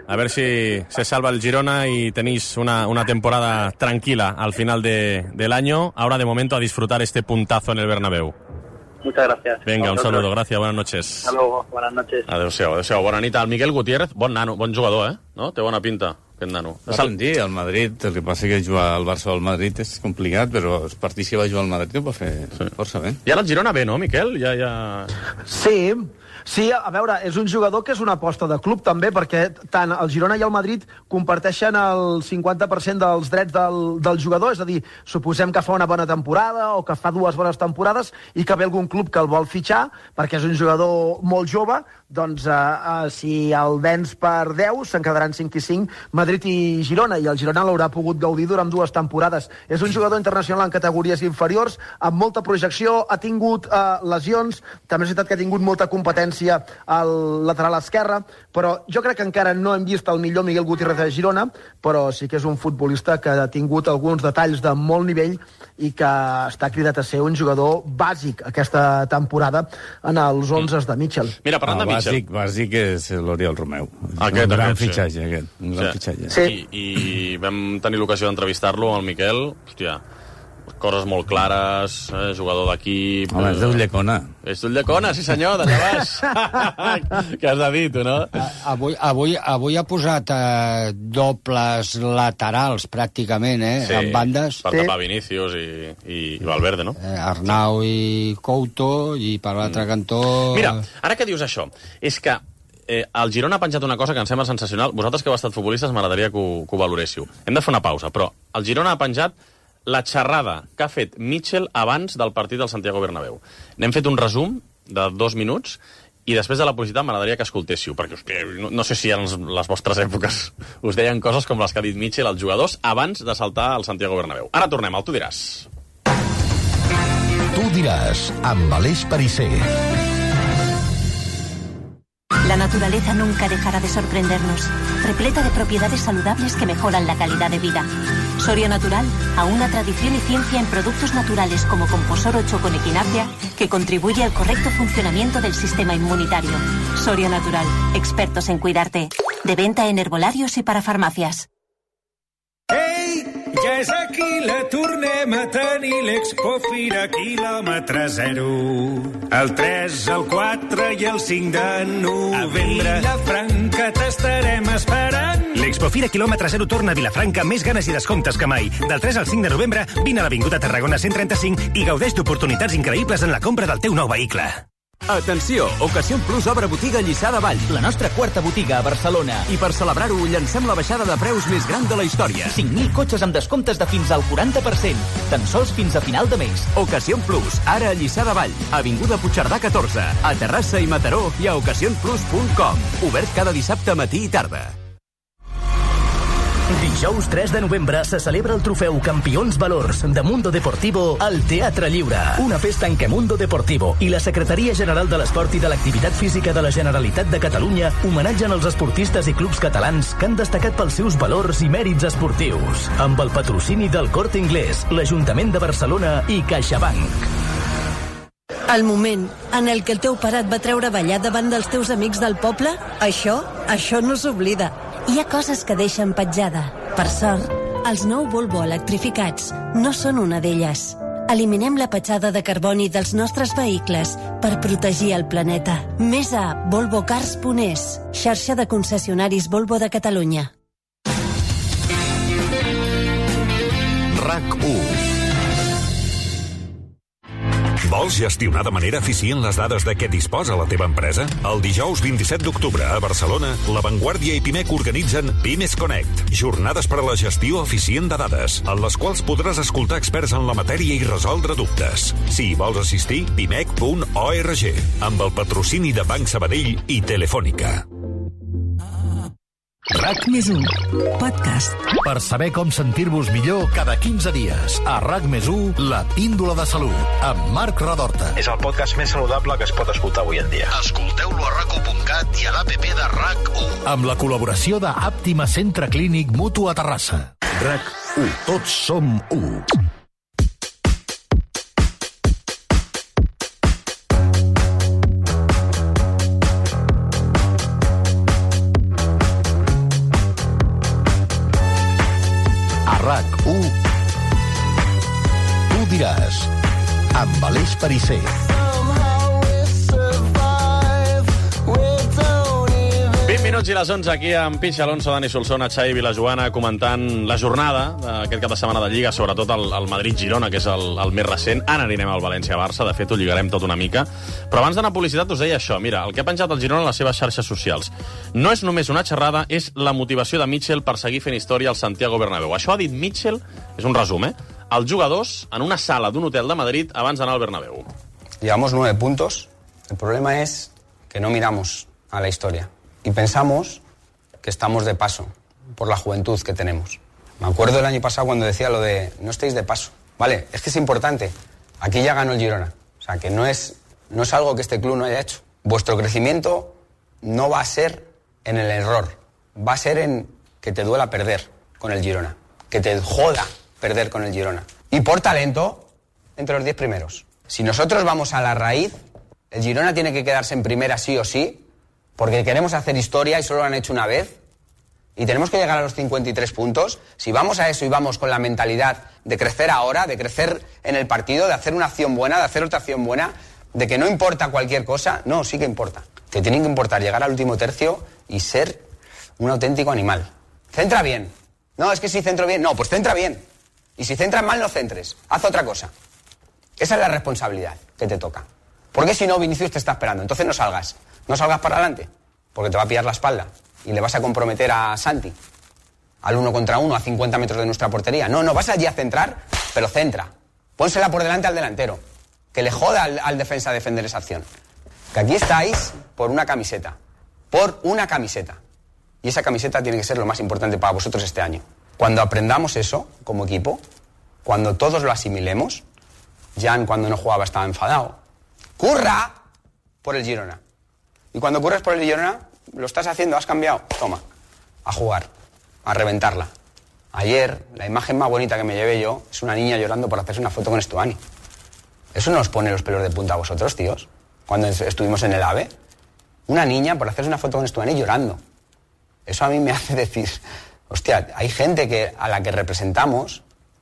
A ver si se salva el Girona y tenéis una, una temporada tranquila al final de, del año. Ahora, de momento, a disfrutar este puntazo en el Bernabéu. Muchas gracias. Venga, un saludo, gracias, buenas noches. Hasta luego, buenas noches. Adéu-siau, adéu-siau. Bona nit al Miquel Gutiérrez, bon nano, bon jugador, eh? No? Té bona pinta, aquest nano. Va rendir al Madrid, el que passa que jugar al Barça o al Madrid és complicat, però el partit que va jugar al Madrid ho va fer sí. força bé. I ara el Girona bé, no, Miquel? Ja, ja... Sí, sí, a veure, és un jugador que és una aposta de club també, perquè tant el Girona i el Madrid comparteixen el cinquanta per cent dels drets del, del jugador, és a dir, suposem que fa una bona temporada o que fa dues bones temporades i que ve algun club que el vol fitxar, perquè és un jugador molt jove, doncs eh, eh, si el vens per deu, se'n quedaran cinc i cinc Madrid i Girona, i el Girona l'haurà pogut gaudir durant dues temporades. És un jugador internacional en categories inferiors, amb molta projecció, ha tingut eh, lesions, també és veritat que ha tingut molta competència al lateral esquerre, però jo crec que encara no hem vist el millor Miguel Gutiérrez de Girona, però sí que és un futbolista que ha tingut alguns detalls de molt nivell i que està cridat a ser un jugador bàsic aquesta temporada en els onzes de Mitchell. Mira, parlant de Mitchell... Bàsic, bàsic és l'Oriol Romeu. Aquest, un gran aquest, fitxatge, sí. aquest. Un gran sí. fitxatge. Sí. I, I vam tenir l'ocasió d'entrevistar-lo, el Miquel. Hòstia, coses molt clares, eh, jugador d'equip... Home, és d'Ulldecona. És d'Ulldecona, sí senyor, d'allà baix. Què has de dir, tu, no? Avui, avui, avui ha posat eh, dobles laterals, pràcticament, eh, Sí, en bandes. per tapar Vinícius i, i, i Valverde, no? Eh, Arnau i Couto, i per l'altre cantó... Mira, ara que dius això, és que eh, el Girona ha penjat una cosa que em sembla sensacional. Vosaltres que heu estat futbolistes m'agradaria que, ho, que ho valoréssiu. Hem de fer una pausa, però el Girona ha penjat la xerrada que ha fet Mitchell abans del partit del Santiago Bernabéu. N'hem fet un resum de dos minuts i després de la publicitat m'agradaria que escoltéssiu, perquè hòstia, no, no sé si en les vostres èpoques us deien coses com les que ha dit Mitchell als jugadors abans de saltar al Santiago Bernabéu. Ara tornem al Tu diràs. Tu diràs, amb Aleix Perisser. La naturaleza nunca dejará de sorprendernos, repleta de propiedades saludables que mejoran la calidad de vida. Soria Natural, a una tradición y ciencia en productos naturales como Composor ocho con equinacia, que contribuye al correcto funcionamiento del sistema inmunitario. Soria Natural, expertos en cuidarte. De venta en herbolarios y para farmacias. Ei, ja és aquí, la tornem a tenir, l'Expo Fira quilòmetre zero. El tres, el quatre i el cinc de novembre. A Vilafranca t'estarem esperant. L'Expo Fira quilòmetre zero torna a Vilafranca, més ganes i descomptes que mai. Del tres al cinc de novembre, vine a l'Avinguda Tarragona cent trenta-cinc i gaudeix d'oportunitats increïbles en la compra del teu nou vehicle. Atenció! Ocasión Plus obre botiga a Lliçà de Vall, la nostra quarta botiga a Barcelona. I per celebrar-ho, llancem la baixada de preus més gran de la història. cinc mil cotxes amb descomptes de fins al quaranta per cent. Tan sols fins a final de mes. Ocasión Plus, ara a Lliçà de Vall, avinguda Puigcerdà catorze, a Terrassa i Mataró i a ocasión plus punt com. Obert cada dissabte matí i tarda. Dijous tres de novembre se celebra el trofeu Campions Valors de Mundo Deportivo al Teatre Lliure. Una festa en què Mundo Deportivo i la Secretaria General de l'Esport i de l'Activitat Física de la Generalitat de Catalunya homenatgen els esportistes i clubs catalans que han destacat pels seus valors i mèrits esportius. Amb el patrocini del Corte Inglés, l'Ajuntament de Barcelona i CaixaBank. El moment en el que el teu pare et va treure a ballar davant dels teus amics del poble, això, això no s'oblida. Hi ha coses que deixen petjada. Per sort, els nou Volvo electrificats no són una d'elles. Eliminem la petjada de carboni dels nostres vehicles per protegir el planeta. Més a volvo cars punt es, xarxa de concessionaris Volvo de Catalunya. RAC u. Vols gestionar de manera eficient les dades de què disposa la teva empresa? El dijous vint-i-set d'octubre a Barcelona, La Vanguardia i Pimec organitzen Pimes Connect, jornades per a la gestió eficient de dades, en les quals podràs escoltar experts en la matèria i resoldre dubtes. Si hi vols assistir, pimec punt org, amb el patrocini de Banc Sabadell i Telefònica. RAC més u, podcast. Per saber com sentir-vos millor cada quinze dies. A RAC més u, la píndola de salut, amb Marc Radorta. És el podcast més saludable que es pot escoltar avui en dia. Escolteu-lo a rac u punt cat i a l'app de RAC u. Amb la col·laboració de Àptima Centre Clínic Mutu a Terrassa. RAC u, tots som u. Esportives, amb Aleix Perisser. vint minuts i les onze aquí amb Pich Alonso, Dani Solsona, Xavi Vilajoana comentant la jornada d'aquest cap de setmana de Lliga, sobretot el, el Madrid-Girona, que és el, el més recent. Ara anirem al València-Barça, de fet ho lligarem tot una mica. Però abans d'anar a publicitat us deia això, mira, el que ha penjat el Girona a les seves xarxes socials. No és només una xerrada, és la motivació de Mitchell per seguir fent història al Santiago Bernabéu. Això ha dit Mitchell, és un resum, eh? Els jugadors en una sala d'un hotel de Madrid abans d'anar al Bernabéu. Llevamos nueve puntos. El problema es que no miramos a la historia. Y pensamos que estamos de paso por la juventud que tenemos. Me acuerdo el año pasado cuando decía lo de no estéis de paso. Vale, es que es importante. Aquí ya ganó el Girona. O sea, que no es, no es algo que este club no haya hecho. Vuestro crecimiento no va a ser en el error. Va a ser en que te duela perder con el Girona. Que te joda perder con el Girona. Y por talento, entre los diez primeros. Si nosotros vamos a la raíz, el Girona tiene que quedarse en primera sí o sí, porque queremos hacer historia y solo lo han hecho una vez, y tenemos que llegar a los cincuenta y tres puntos. Si vamos a eso y vamos con la mentalidad de crecer ahora, de crecer en el partido, de hacer una acción buena, de hacer otra acción buena, de que no importa cualquier cosa, no, sí que importa. Te tiene que importar llegar al último tercio y ser un auténtico animal. Centra bien. No, es que si centro bien, no, pues centra bien. Y si centras mal, no centres. Haz otra cosa. Esa es la responsabilidad que te toca. Porque si no, Vinicius te está esperando. Entonces no salgas. No salgas para adelante, porque te va a pillar la espalda y le vas a comprometer a Santi al uno contra uno a cincuenta metros de nuestra portería. No, no, vas allí a centrar, pero centra. Pónsela por delante al delantero, que le joda al, al defensa a defender esa acción. Que aquí estáis por una camiseta, por una camiseta. Y esa camiseta tiene que ser lo más importante para vosotros este año. Cuando aprendamos eso como equipo, cuando todos lo asimilemos, Jan cuando no jugaba estaba enfadado. ¡Curra por el Girona! Y cuando corres por el Girona, lo estás haciendo, has cambiado, toma, a jugar, a reventarla. Ayer, la imagen más bonita que me llevé yo es una niña llorando por hacerse una foto con Estuani. ¿Eso no os pone los pelos de punta a vosotros, tíos? Cuando estuvimos en el AVE, una niña por hacerse una foto con Estuani llorando. Eso a mí me hace decir, hostia, hay gente que, a la que representamos,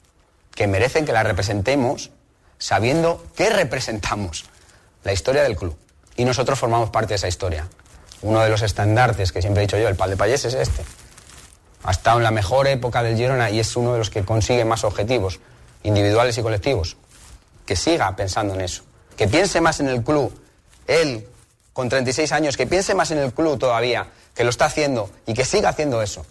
que merecen que la representemos, sabiendo qué representamos, la historia del club. Y nosotros formamos parte de esa historia. Uno de los estandartes que siempre he dicho yo, el Pal de Pallés, es este. Ha estado en la mejor época del Girona y es uno de los que consigue más objetivos, individuales y colectivos. Que siga pensando en eso. Que piense más en el club. Él, con treinta y seis años, que piense más en el club todavía, que lo está haciendo y que siga haciendo eso.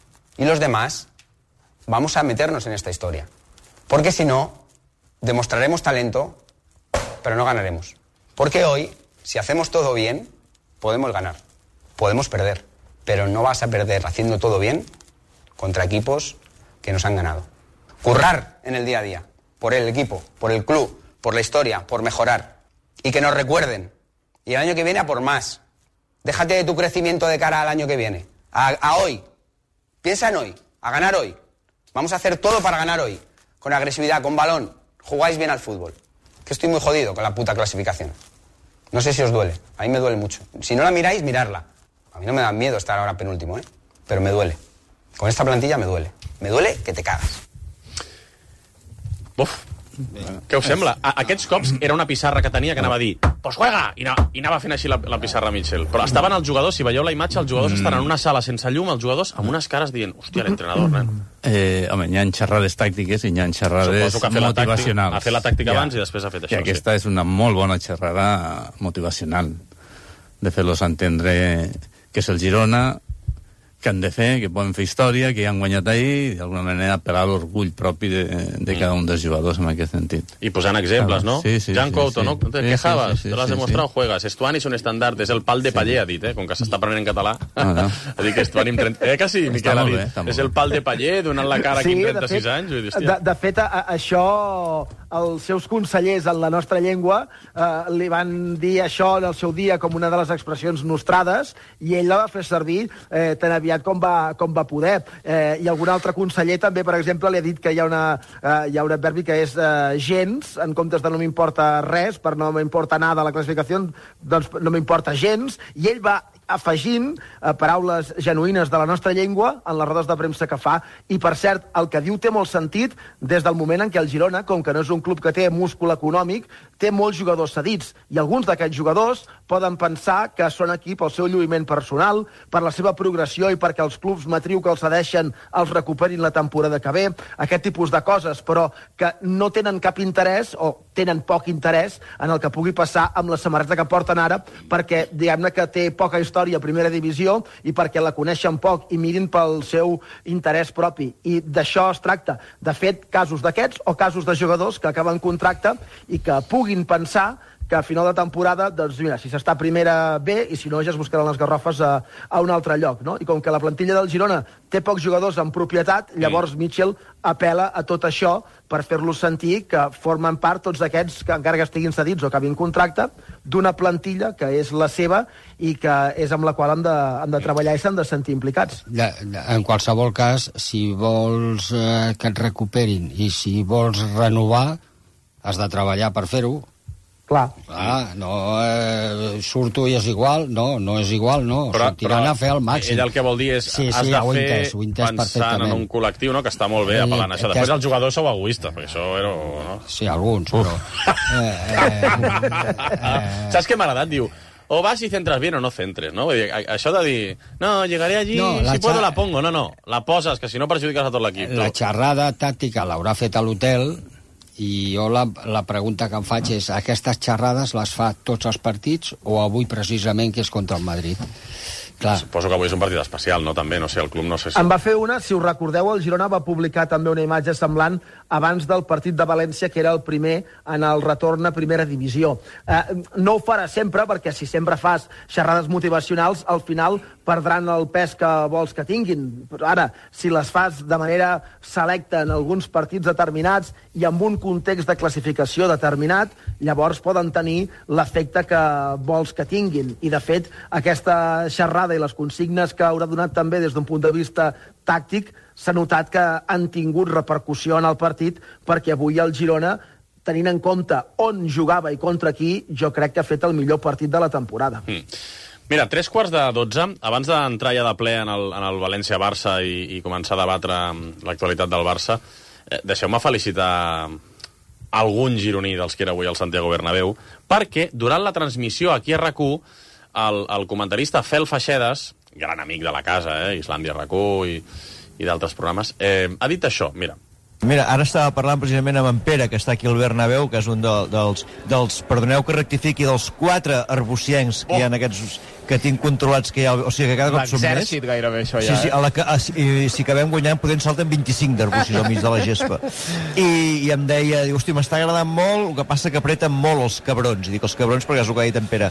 Y los demás, vamos a meternos en esta historia. Porque si no, demostraremos talento, pero no ganaremos. Porque hoy, si hacemos todo bien, podemos ganar, podemos perder, pero no vas a perder haciendo todo bien contra equipos que nos han ganado. Currar en el día a día, por el equipo, por el club, por la historia, por mejorar. Y que nos recuerden. Y el año que viene a por más. Déjate de tu crecimiento de cara al año que viene. A, a hoy. Piensa en hoy, a ganar hoy. Vamos a hacer todo para ganar hoy. Con agresividad, con balón. Jugáis bien al fútbol. Que estoy muy jodido con la puta clasificación. No sé si os duele, a mí me duele mucho. Si no la miráis, mirarla. A mí no me da miedo estar ahora penúltimo, ¿eh? Pero me duele. Con esta plantilla me duele. Me duele que te cagas. Uf, què us sembla? A aquests cops era una pissarra que tenia que anava a dir pues juega! I anava, i anava fent així la, la pissarra Mitchell. Però estaven els jugadors, si veieu la imatge, els jugadors mm. estan en una sala sense llum, els jugadors amb unes cares dient hòstia, l'entrenador, nen. Eh, home, hi ha xerrades tàctiques i hi ha xerrades motivacionals. Ha fet la tàctica abans i després ha fet això. I aquesta és una molt bona xerrada motivacional, de fer-los entendre que és el Girona, que han de fer, que poden fer història, que ja han guanyat ahir, i d'alguna manera apel·lar l'orgull propi de, de cada un dels jugadors en aquest sentit. I posant exemples, ¿no? Sí, sí, Jan sí, Couto, sí. ¿no? Te sí, quejabas, sí, sí, te lo has sí, demostrado, sí. juegas. Estuani és un estandard, és el pal de paller, ha dit, eh? Com que s'està prenent en català. No, no. Ha dit que Estuani... trenta... Eh que sí, Miquel ha dit? És el pal de paller, donant la cara aquí amb trenta-sis anys. Vull dir, de, de fet, a, això els seus consellers en la nostra llengua eh, li van dir això en el seu dia com una de les expressions nostrades i ell la va fer servir eh, tan aviat com va, com va poder. Eh, I algun altre conseller també, per exemple, li ha dit que hi ha, una, eh, hi ha un adverbi que és eh, gens, en comptes de no m'importa res, per no m'importa nada la classificació, doncs no m'importa gens, i ell va afegint eh, paraules genuïnes de la nostra llengua en les rodes de premsa que fa. I, per cert, el que diu té molt sentit des del moment en què el Girona, com que no és un club que té múscul econòmic, té molts jugadors cedits. I alguns d'aquests jugadors poden pensar que són aquí pel seu lluïment personal, per la seva progressió i perquè els clubs matriu que els cedeixen els recuperin la temporada que ve, aquest tipus de coses, però que no tenen cap interès o tenen poc interès en el que pugui passar amb la samarreta que porten ara, perquè diguem-ne que té poca història a primera divisió i perquè la coneixen poc i mirin pel seu interès propi. I d'això es tracta. De fet, casos d'aquests o casos de jugadors que acaben contracte i que puguin pensar que a final de temporada, doncs mira, si s'està a primera bé i si no ja es buscaran les garrofes a, a un altre lloc, no? I com que la plantilla del Girona té pocs jugadors en propietat, llavors Mitchell apela a tot això per fer-los sentir que formen part tots aquests que encara que estiguin cedits o acabin contracte d'una plantilla que és la seva i que és amb la qual han de, han de treballar i s'han de sentir implicats. En qualsevol cas, si vols eh, que et recuperin i si vols renovar, has de treballar per fer-ho. Clar. Ah, no, eh, surto i és igual, no, no és igual, no, però, sortiran però a fer el màxim. Ell el que vol dir és, sí, has sí, de ho fer entès, ho entès pensant en un col·lectiu, no?, que està molt bé, eh, apel·lant a això. Després els jugadors sou egoistes, perquè això era... No? Sí, alguns, però... eh, eh, eh, Saps què m'ha agradat? Diu, o vas y centras bien o no centres, no? Vull dir, això de dir, no, llegaré allí, no, si puedo la pongo, no, no, la poses, que si no perjudiques a tot l'equip. La xerrada tàctica l'haurà fet a l'hotel i jo la, la pregunta que em faig és aquestes xerrades les fa tots els partits o avui precisament que és contra el Madrid? Clar. Suposo que avui és un partit especial, no? També, no sé, el club no sé si... En va fer una, si us recordeu, el Girona va publicar també una imatge semblant abans del partit de València, que era el primer en el retorn a primera divisió. Eh, no ho farà sempre, perquè si sempre fas xerrades motivacionals, al final perdran el pes que vols que tinguin. Però ara, si les fas de manera selecta en alguns partits determinats i amb un context de classificació determinat, llavors poden tenir l'efecte que vols que tinguin. I, de fet, aquesta xerrada i les consignes que haurà donat també des d'un punt de vista tàctic s'ha notat que han tingut repercussió en el partit, perquè avui el Girona, tenint en compte on jugava i contra qui, jo crec que ha fet el millor partit de la temporada. Mm. Mira, tres quarts de dotze, abans d'entrar ja de ple en el, en el València-Barça i, i començar a debatre l'actualitat del Barça, eh, deixeu-me felicitar algun gironí dels que era avui al Santiago Bernabéu, perquè durant la transmissió aquí a R A C u El, el comentarista Fel Feixedes, gran amic de la casa, eh, Islàndia R A C u i, i d'altres programes, eh, ha dit això, mira. Mira, ara estava parlant precisament amb en Pere, que està aquí al Bernabéu, que és un de, dels, dels, perdoneu que rectifiqui, dels quatre arbuciencs que oh. hi ha aquests que tinc controlats, que hi ha, o sigui que cada cop són més. L'exèrcit gairebé, això ja. Sí, sí, a la que, a, i si acabem guanyant, podem saltar vint-i-cinc d'arbucis al mig de la gespa. I, i em deia, diu, hosti, m'està agradant molt, el que passa que apreten molt els cabrons. I dic els cabrons perquè és el que ha dit en Pere.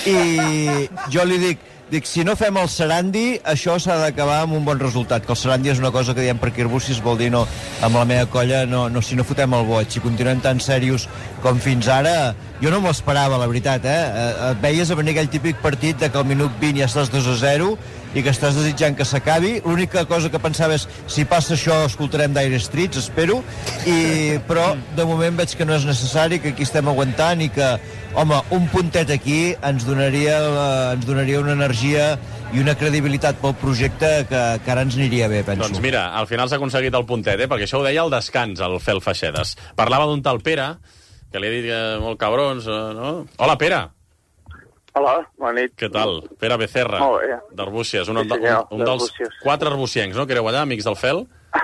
I jo li dic, Dic, si no fem el Sarandi, això s'ha d'acabar amb un bon resultat, que el Sarandi és una cosa que diem per aquí arbucis, vol dir no, amb la meva colla, no, no, si no fotem el boig, si continuem tan serios com fins ara, jo no m'ho esperava, la veritat, eh? Et veies a venir aquell típic partit de que al minut vint ja estàs dos a zero i que estàs desitjant que s'acabi. L'única cosa que pensava és, si passa això, escoltarem Dire Straits, espero, i, però de moment veig que no és necessari, que aquí estem aguantant i que, home, un puntet aquí ens donaria, ens donaria una energia i una credibilitat pel projecte que, que ara ens aniria bé, penso. Doncs mira, al final s'ha aconseguit el puntet, eh? Perquè això ho deia al descans, el Fel Feixedes. Parlava d'un tal Pere, que li ha dit que molt cabrons, no? Hola, Pere! Hola, bona nit. Què tal? Pere Becerra, d'Arbúcies, un, sí, senyor, un, un dels quatre arbuciencs, no?, que éreu allà, amics del Fel?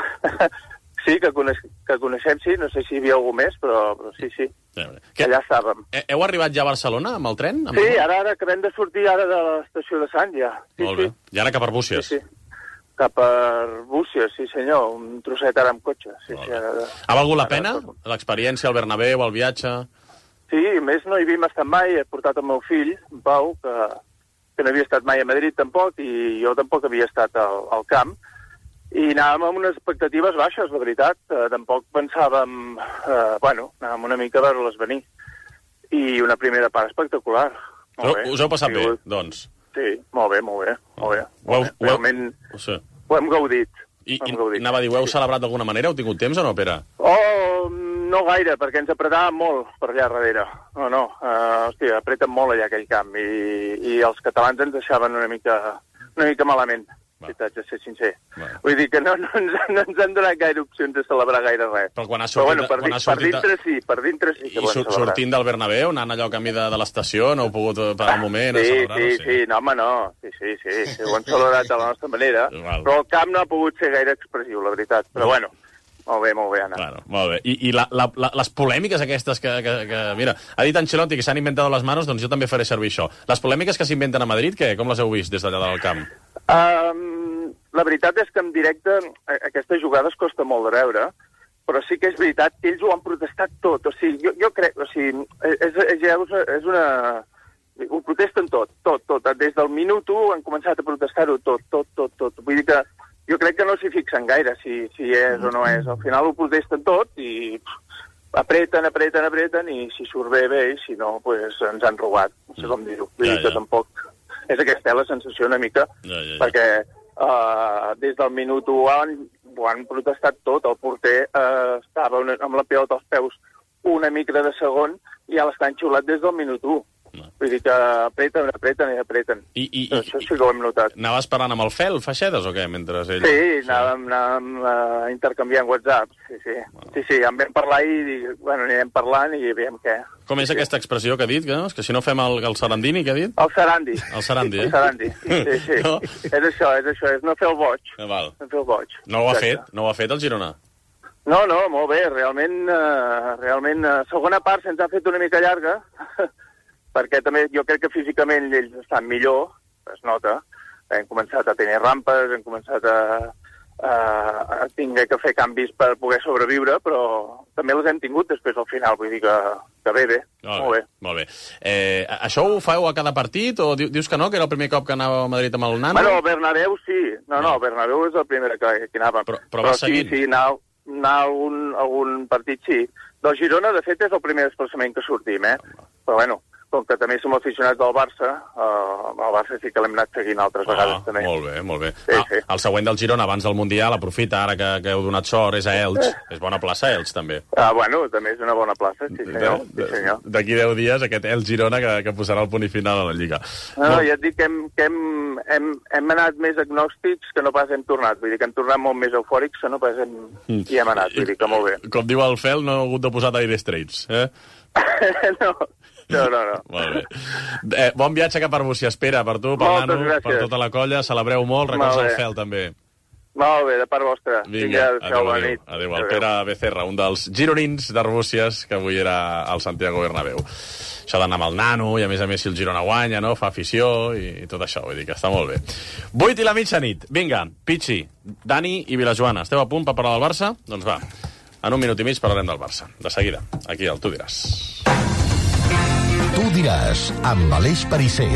Sí, que, coneix, que coneixem, sí, no sé si hi havia algú més, però, però sí, sí, que, allà estàvem. Heu arribat ja a Barcelona, amb el tren? Amb Sí, el... ara, ara acabem de sortir ara de l'estació de Sant, ja. Sí, Molt bé, sí. i ara cap a Arbúcies? Sí, sí. Cap a Arbúcies, sí senyor, un trosset ara amb cotxe. Sí, sí, ara... Ha valgut la pena, l'experiència al Bernabéu, el viatge? Sí, a més no hi havíem estat mai, he portat el meu fill, en Pau, que, que no havia estat mai a Madrid tampoc, i jo tampoc havia estat al, al camp, i anàvem amb unes expectatives baixes, la veritat. Eh, tampoc pensàvem... Eh, bueno, anàvem una mica a veure-les venir. I una primera part espectacular. Molt Us, bé. us heu passat sí, bé, doncs? Sí, molt bé, molt bé. Molt bé. Ho heu, Realment ho, sí. ho hem gaudit. I, hem i gaudit. anava a dir, ho heu celebrat d'alguna manera? Heu tingut temps o no, Pere? Oh, no gaire, perquè ens apretàvem molt per allà darrere. No, no, uh, hòstia, apreten molt allà aquell camp, i, i els catalans ens deixaven una mica, una mica malament, si t'haig de ser sincer. Va. Vull dir que no, no, ens, no ens han donat gaire opcions de celebrar gaire res. Però quan ha sortit... Però bueno, per, quan di, ha sortit per dintre sí, per dintre sí que I sur, sortint del Bernabéu, anant allò camí de, de l'estació, no heu pogut parar un moment sí, a celebrar-ho? Sí, sí, sí, no, home, no. Sí, sí, sí, sí, ho hem celebrat de la nostra manera, Val. però el camp no ha pogut ser gaire expressiu, la veritat. Però bueno, molt bé, molt bé, Anna. Bueno, molt bé. I, i la, la, la, les polèmiques aquestes que, que, que... Mira, ha dit Ancelotti que s'han inventat les manos, doncs jo també faré servir això. Les polèmiques que s'inventen a Madrid, què? Com les heu vist des d'allà del camp? Um, la veritat és que en directe aquestes jugades costa molt de veure, però sí que és veritat que ells ho han protestat tot. O sigui, jo, jo crec... O sigui, és, és, és una... Ho protesten tot, tot, tot. Des del minut u han començat a protestar-ho tot, tot, tot, tot. Vull dir que jo crec que no s'hi fixen gaire si, si és o no és. Al final ho protesten tot i pff, apreten, apreten, apreten, i si surt bé, bé, i si no, pues, ens han robat. No sé com dir-ho. Vull dir que tampoc... És aquesta la sensació una mica, ja, ja, ja. perquè uh, des del minut u han, ho han protestat tot. El porter uh, estava una, amb la pilota als peus una micra de segon i ja l'estan xiulat des del minut u. No. Vull dir que apreten, apreten i apreten. I, i, Això sí que ho hem notat. Anaves parlant amb el Fel, Feixedes, o què, mentre ell... Sí, anàvem, anàvem uh, intercanviant WhatsApp. Sí, sí. Wow. Sí, sí, en vam parlar i, bueno, anirem parlant i veiem què. Com és sí, aquesta expressió que ha dit? Que, no? que si no fem el, el Sarandini, què ha dit? El Sarandi. El Sarandi, eh? El Sarandi, sí, sí. No? És això, és això, és no fer el boig. Val. No fer el boig. No ho ha fet, no ho ha fet el Girona? No, no, molt bé, realment, uh, realment, uh, segona part se'ns ha fet una mica llarga, perquè també jo crec que físicament ells estan millor, es nota. Hem començat a tenir rampes, hem començat a, a, a tenir que fer canvis per poder sobreviure, però també els hem tingut després al final, vull dir que, que bé, bé, molt, molt bé. Molt bé. Eh, això ho feu a cada partit o dius que no, que era el primer cop que anava a Madrid amb el Nano? Bueno, el Bernabéu sí, no, no, el Bernabéu és el primer que, que anàvem. Però, però, però sí, sí, anar, anar a algun, algun partit sí. Del Girona, de fet, és el primer desplaçament que sortim, eh? Però bueno, com que també som aficionats del Barça, uh, el Barça sí que l'hem anat seguint altres ah, vegades també. Molt bé, molt bé. Sí, ah, sí. El següent del Girona, abans del Mundial, aprofita ara que, que heu donat sort, és a Elx. És bona plaça, Elx, també. Ah, bueno, també és una bona plaça, sí senyor. Sí, senyor. D'aquí deu dies, aquest Elx-Girona que, que posarà el punt i final a la Lliga. No, no, ja et dic que, hem, que hem, hem, hem anat més agnòstics que no pas hem tornat. Vull dir que hem tornat molt més eufòrics que no pas hem, mm. hi hem anat. Vull dir que molt bé. Com diu el Fel, no ha hagut de posar Dire Straits, eh? no. No, no, no. Molt bé. Eh, bon viatge cap a Arbúcies. Espera, per tu, per Moltes Nano, gràcies. per tota la colla. Celebreu molt, records el Fel, també. Molt bé, de part vostra. Vinga, adéu, adéu. Adéu, el Pere Becerra, un dels gironins d'Arbúcies, que avui era al Santiago Bernabéu. Això d'anar amb el Nano, i a més a més si el Girona guanya, no? Fa afició i, i tot això, vull dir que està molt bé. Vuit i la mitjanit. Vinga, Pichi, Dani i Vilajoana. Esteu a punt per parlar del Barça? Doncs va, en un minut i mig parlarem del Barça. De seguida, aquí al Tu diràs. Tu diràs, amb Aleix Perisser.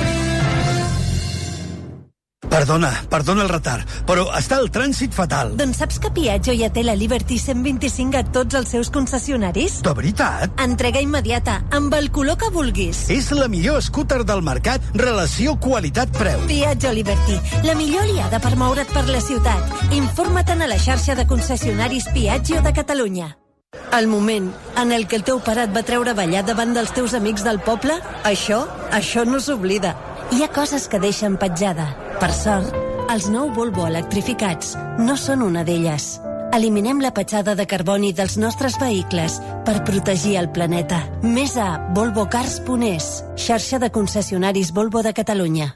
Perdona, perdona el retard, però està el trànsit fatal. Doncs saps que Piaggio ja té la Liberty cent vint-i-cinc a tots els seus concessionaris? De veritat? Entrega immediata, amb el color que vulguis. És la millor scooter del mercat, relació qualitat-preu. Piaggio Liberty, la millor aliada per moure't per la ciutat. Informa't a la xarxa de concessionaris Piaggio de Catalunya. El moment en el que el teu pare et va treure a ballar davant dels teus amics del poble, això, això no s'oblida. Hi ha coses que deixen petjada. Per sort, els nou Volvo electrificats no són una d'elles. Eliminem la petjada de carboni dels nostres vehicles per protegir el planeta. Més a volvo cars punt es, xarxa de concessionaris Volvo de Catalunya.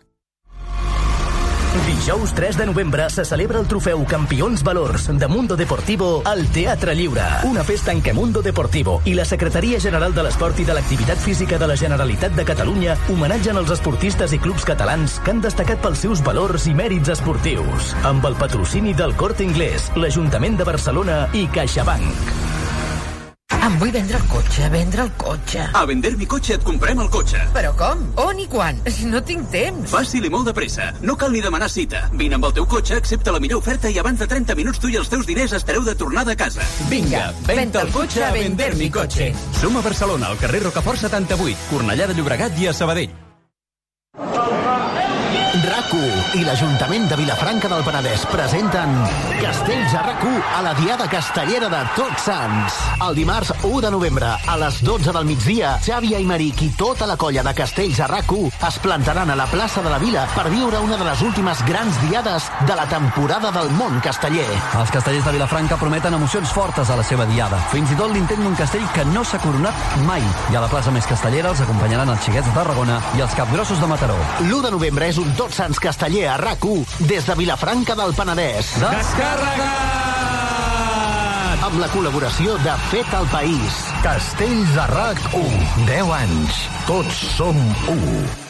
Dijous tres de novembre se celebra el trofeu Campions Valors de Mundo Deportivo al Teatre Lliure. Una festa en què Mundo Deportivo i la Secretaria General de l'Esport i de l'Activitat Física de la Generalitat de Catalunya homenatgen els esportistes i clubs catalans que han destacat pels seus valors i mèrits esportius. Amb el patrocini del Corte Inglés, l'Ajuntament de Barcelona i CaixaBank. Em vull vendre el cotxe, vendre el cotxe. A Vender mi cotxe et comprem el cotxe. Però com? On i quan? Si no tinc temps. Fàcil i molt de pressa. No cal ni demanar cita. Vine amb el teu cotxe, accepta la millor oferta i abans de trenta minuts tu i els teus diners estareu de tornada a casa. Vinga, venta el cotxe a Vender mi cotxe. Som a Barcelona, al carrer Rocafort setanta-vuit, Cornellà de Llobregat i a Sabadell. RAC RAC u i l'Ajuntament de Vilafranca del Penedès presenten Castells a RAC u a la Diada Castellera de Tots Sants. El dimarts u de novembre, a les dotze del migdia, Xavi Aymeric i tota la colla de Castells a RAC u es plantaran a la plaça de la Vila per viure una de les últimes grans diades de la temporada del món casteller. Els castellers de Vilafranca prometen emocions fortes a la seva diada. Fins i tot l'intent d'un castell que no s'ha coronat mai. I a la plaça més castellera els acompanyaran els xiquets de Tarragona i els capgrossos de Mataró. l'u de novembre és un Tots Sants casteller a RAC u des de Vilafranca del Penedès. Descarregat! Amb la col·laboració de Fet al País. Castells a RAC u. deu anys. Tots som u.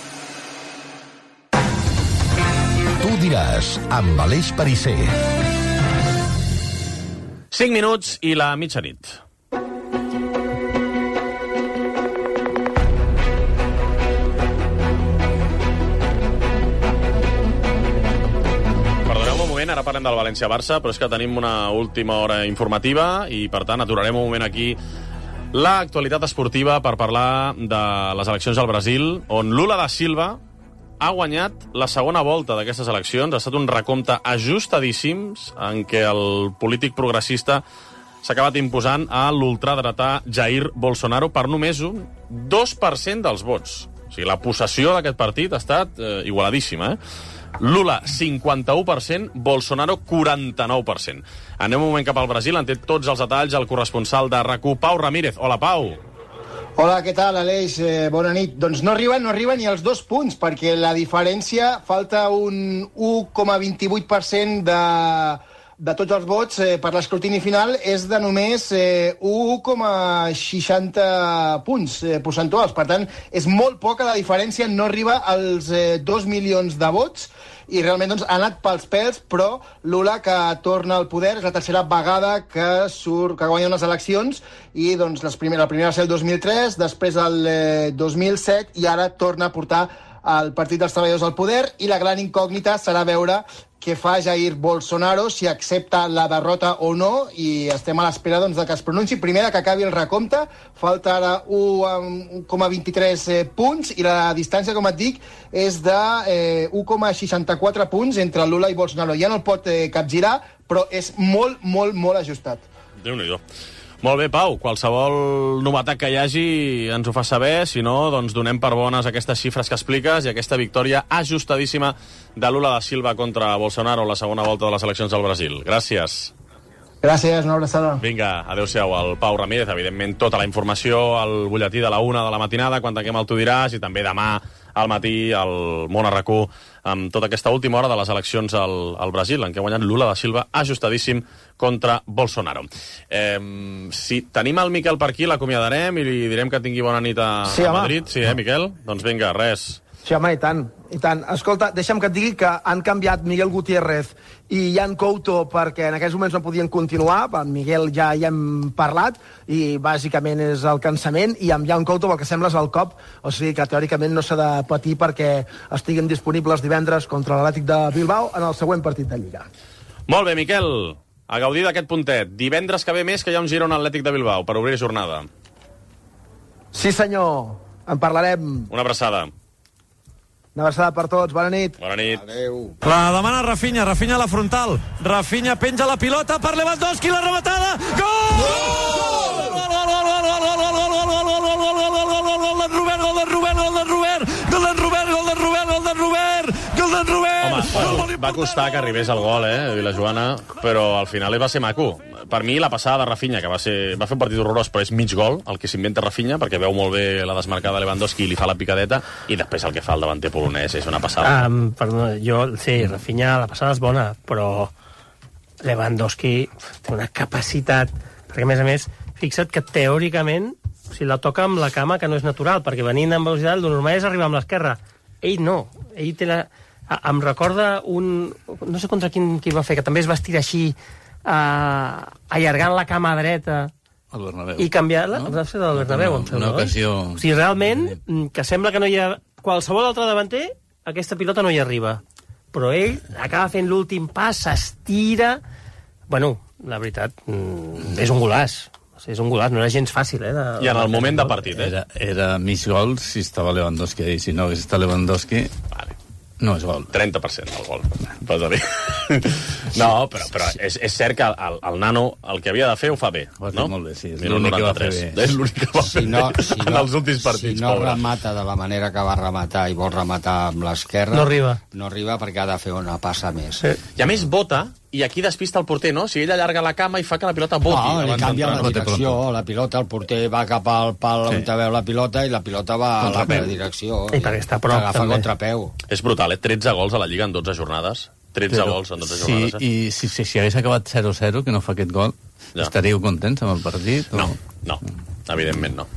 Tu diràs, amb Aleix Perisser. cinc minuts i la mitjanit. Ara parlem del València-Barça, però és que tenim una última hora informativa i, per tant, aturarem un moment aquí l'actualitat esportiva per parlar de les eleccions al Brasil, on Lula da Silva ha guanyat la segona volta d'aquestes eleccions. Ha estat un recompte ajustadíssims en què el polític progressista s'ha acabat imposant a l'ultradretà Jair Bolsonaro per només un dos per cent dels vots. O sigui, la possessió d'aquest partit ha estat eh, igualadíssima, eh? Lula, cinquanta-u per cent, Bolsonaro, quaranta-nou per cent. Anem un moment cap al Brasil, en té tots els detalls el corresponsal de RAC u, Pau Ramírez. Hola, Pau. Hola, què tal, Aleix? Eh, bona nit. Doncs no arriben, no arriben ni els dos punts, perquè la diferència, falta un u coma vint-i-vuit per cent de, de tots els vots eh, per l'escrutini final, és de només eh, u coma seixanta punts eh, percentuals. Per tant, és molt poca la diferència, no arriba als eh, dos milions de vots, i realment doncs, ha anat pels pèls, però Lula, que torna al poder, és la tercera vegada que surt, que guanya unes eleccions, i doncs, les primeres, la primera va ser el dos mil tres, després el eh, dos mil set, i ara torna a portar el Partit dels Treballadors al poder, i la gran incògnita serà veure què fa Jair Bolsonaro, si accepta la derrota o no, i estem a l'espera doncs, de que es pronunci. Primer, que acabi el recompte, falta ara u coma vint-i-tres eh, punts, i la distància, com et dic, és de eh, u coma seixanta-quatre punts entre Lula i Bolsonaro. Ja no el pot eh, capgirar, però és molt, molt, molt ajustat. Déu-n'hi-do. Molt bé, Pau, qualsevol novetat que hi hagi ens ho fa saber, si no, doncs donem per bones aquestes xifres que expliques i aquesta victòria ajustadíssima de Lula da Silva contra Bolsonaro en la segona volta de les eleccions al Brasil. Gràcies. Gràcies, una abraçada. Vinga, adeu-siau al Pau Ramírez. Evidentment, tota la informació al butlletí de la una de la matinada, quan tanquem el Tu diràs, i també demà al matí al Món a RAC u, amb tota aquesta última hora de les eleccions al, al Brasil, en què ha guanyat Lula da Silva ajustadíssim contra Bolsonaro. Eh, si tenim el Miquel per aquí, l'acomiadarem i li direm que tingui bona nit a, sí, a Madrid. Sí, eh, Miquel? Doncs vinga, res. Sí, home, i tant, i tant. Escolta, deixa'm que et digui que han canviat Miguel Gutiérrez i Jan Couto perquè en aquells moments no podien continuar. En Miguel ja hi hem parlat i bàsicament és el cansament, i amb Jan Couto el que sembla és el cop, o sigui que teòricament no s'ha de patir perquè estiguin disponibles divendres contra l'Atlètic de Bilbao en el següent partit de Lliga. Molt bé, Miquel, a gaudir d'aquest puntet. Divendres que ve més que hi ha un Girona Atlètic de Bilbao per obrir jornada. Sí, senyor, en parlarem. Una abraçada. Una abraçada per tots, bona nit. Bona nit. Adéu. La demana Rafinha, Rafinha a la frontal. Rafinha penja la pilota per Lewandowski, la rematada. Gol! Gol! Gol! Gol! Gol! Gol! Gol! Gol! Gol! Gol! Gol! Gol d'en Robert, gol d'en Robert, gol d'en Robert, gol d'en Robert, gol d'en Robert, gol d'en Robert. Home, bueno, va costar que arribés el gol, eh, Vilajoana, però al final va ser maco. Per mi, la passada de Rafinha, que va, ser, va fer un partit horrorós, però és mig gol, el que s'inventa Rafinha, perquè veu molt bé la desmarcada de Lewandowski i li fa la picadeta, i després el que fa el davanter polonès és una passada. Um, perdó, jo, sí, Rafinha, la passada és bona, però Lewandowski té una capacitat, perquè a més a més, fixa't que teòricament, si la toca amb la cama, que no és natural, perquè venint amb velocitat, el normal és arribar amb l'esquerra. Ell no, ell té la... Em recorda un... No sé contra quin qui va fer, que també es va estirar així, Uh, allargant la cama dreta el Bernabéu. I canviar-la, no? Va ser del Bernabéu, no, em sembla, una ocasió... O sigui, realment, que sembla que no hi ha... Qualsevol altre davanter, aquesta pilota no hi arriba. Però ell acaba fent l'últim pas, s'estira... Bueno, la veritat, és un golaç. És un golaç, no era gens fàcil, eh? De... I en el moment de partit, eh? Era, era mig gol si estava Lewandowski ahí, si no hagués estat Lewandowski... Vale. No és gol. trenta per cent del gol. Pots dir. No, però, però és, és cert que el, el nano el que havia de fer ho fa bé. Ho ha fet no? molt bé, sí. És Minut l'únic que va fer noranta-tres. bé. És l'únic que va fer Si no, bé si en no, els últims partits, si no pobre. remata de la manera que va rematar i vol rematar amb l'esquerra... No arriba. No arriba perquè ha de fer una passa més. Sí. I a més bota, i aquí despista el porter, no? Si ell allarga la cama i fa que la pilota boti. No, li abans canvia la d'entrar. direcció, la pilota, el porter va cap al pal Sí. on te veu la pilota i la pilota va a Contrapeu. l'altra direcció. I perquè està a prop, Agafa també. contrapeu. És brutal, eh? tretze gols a la Lliga en dotze jornades. tretze Però, gols en dotze sí, jornades. Eh? i si, si, si hagués acabat zero zero, que no fa aquest gol, Ja. estaríeu contents amb el partit? O... No, no, evidentment no.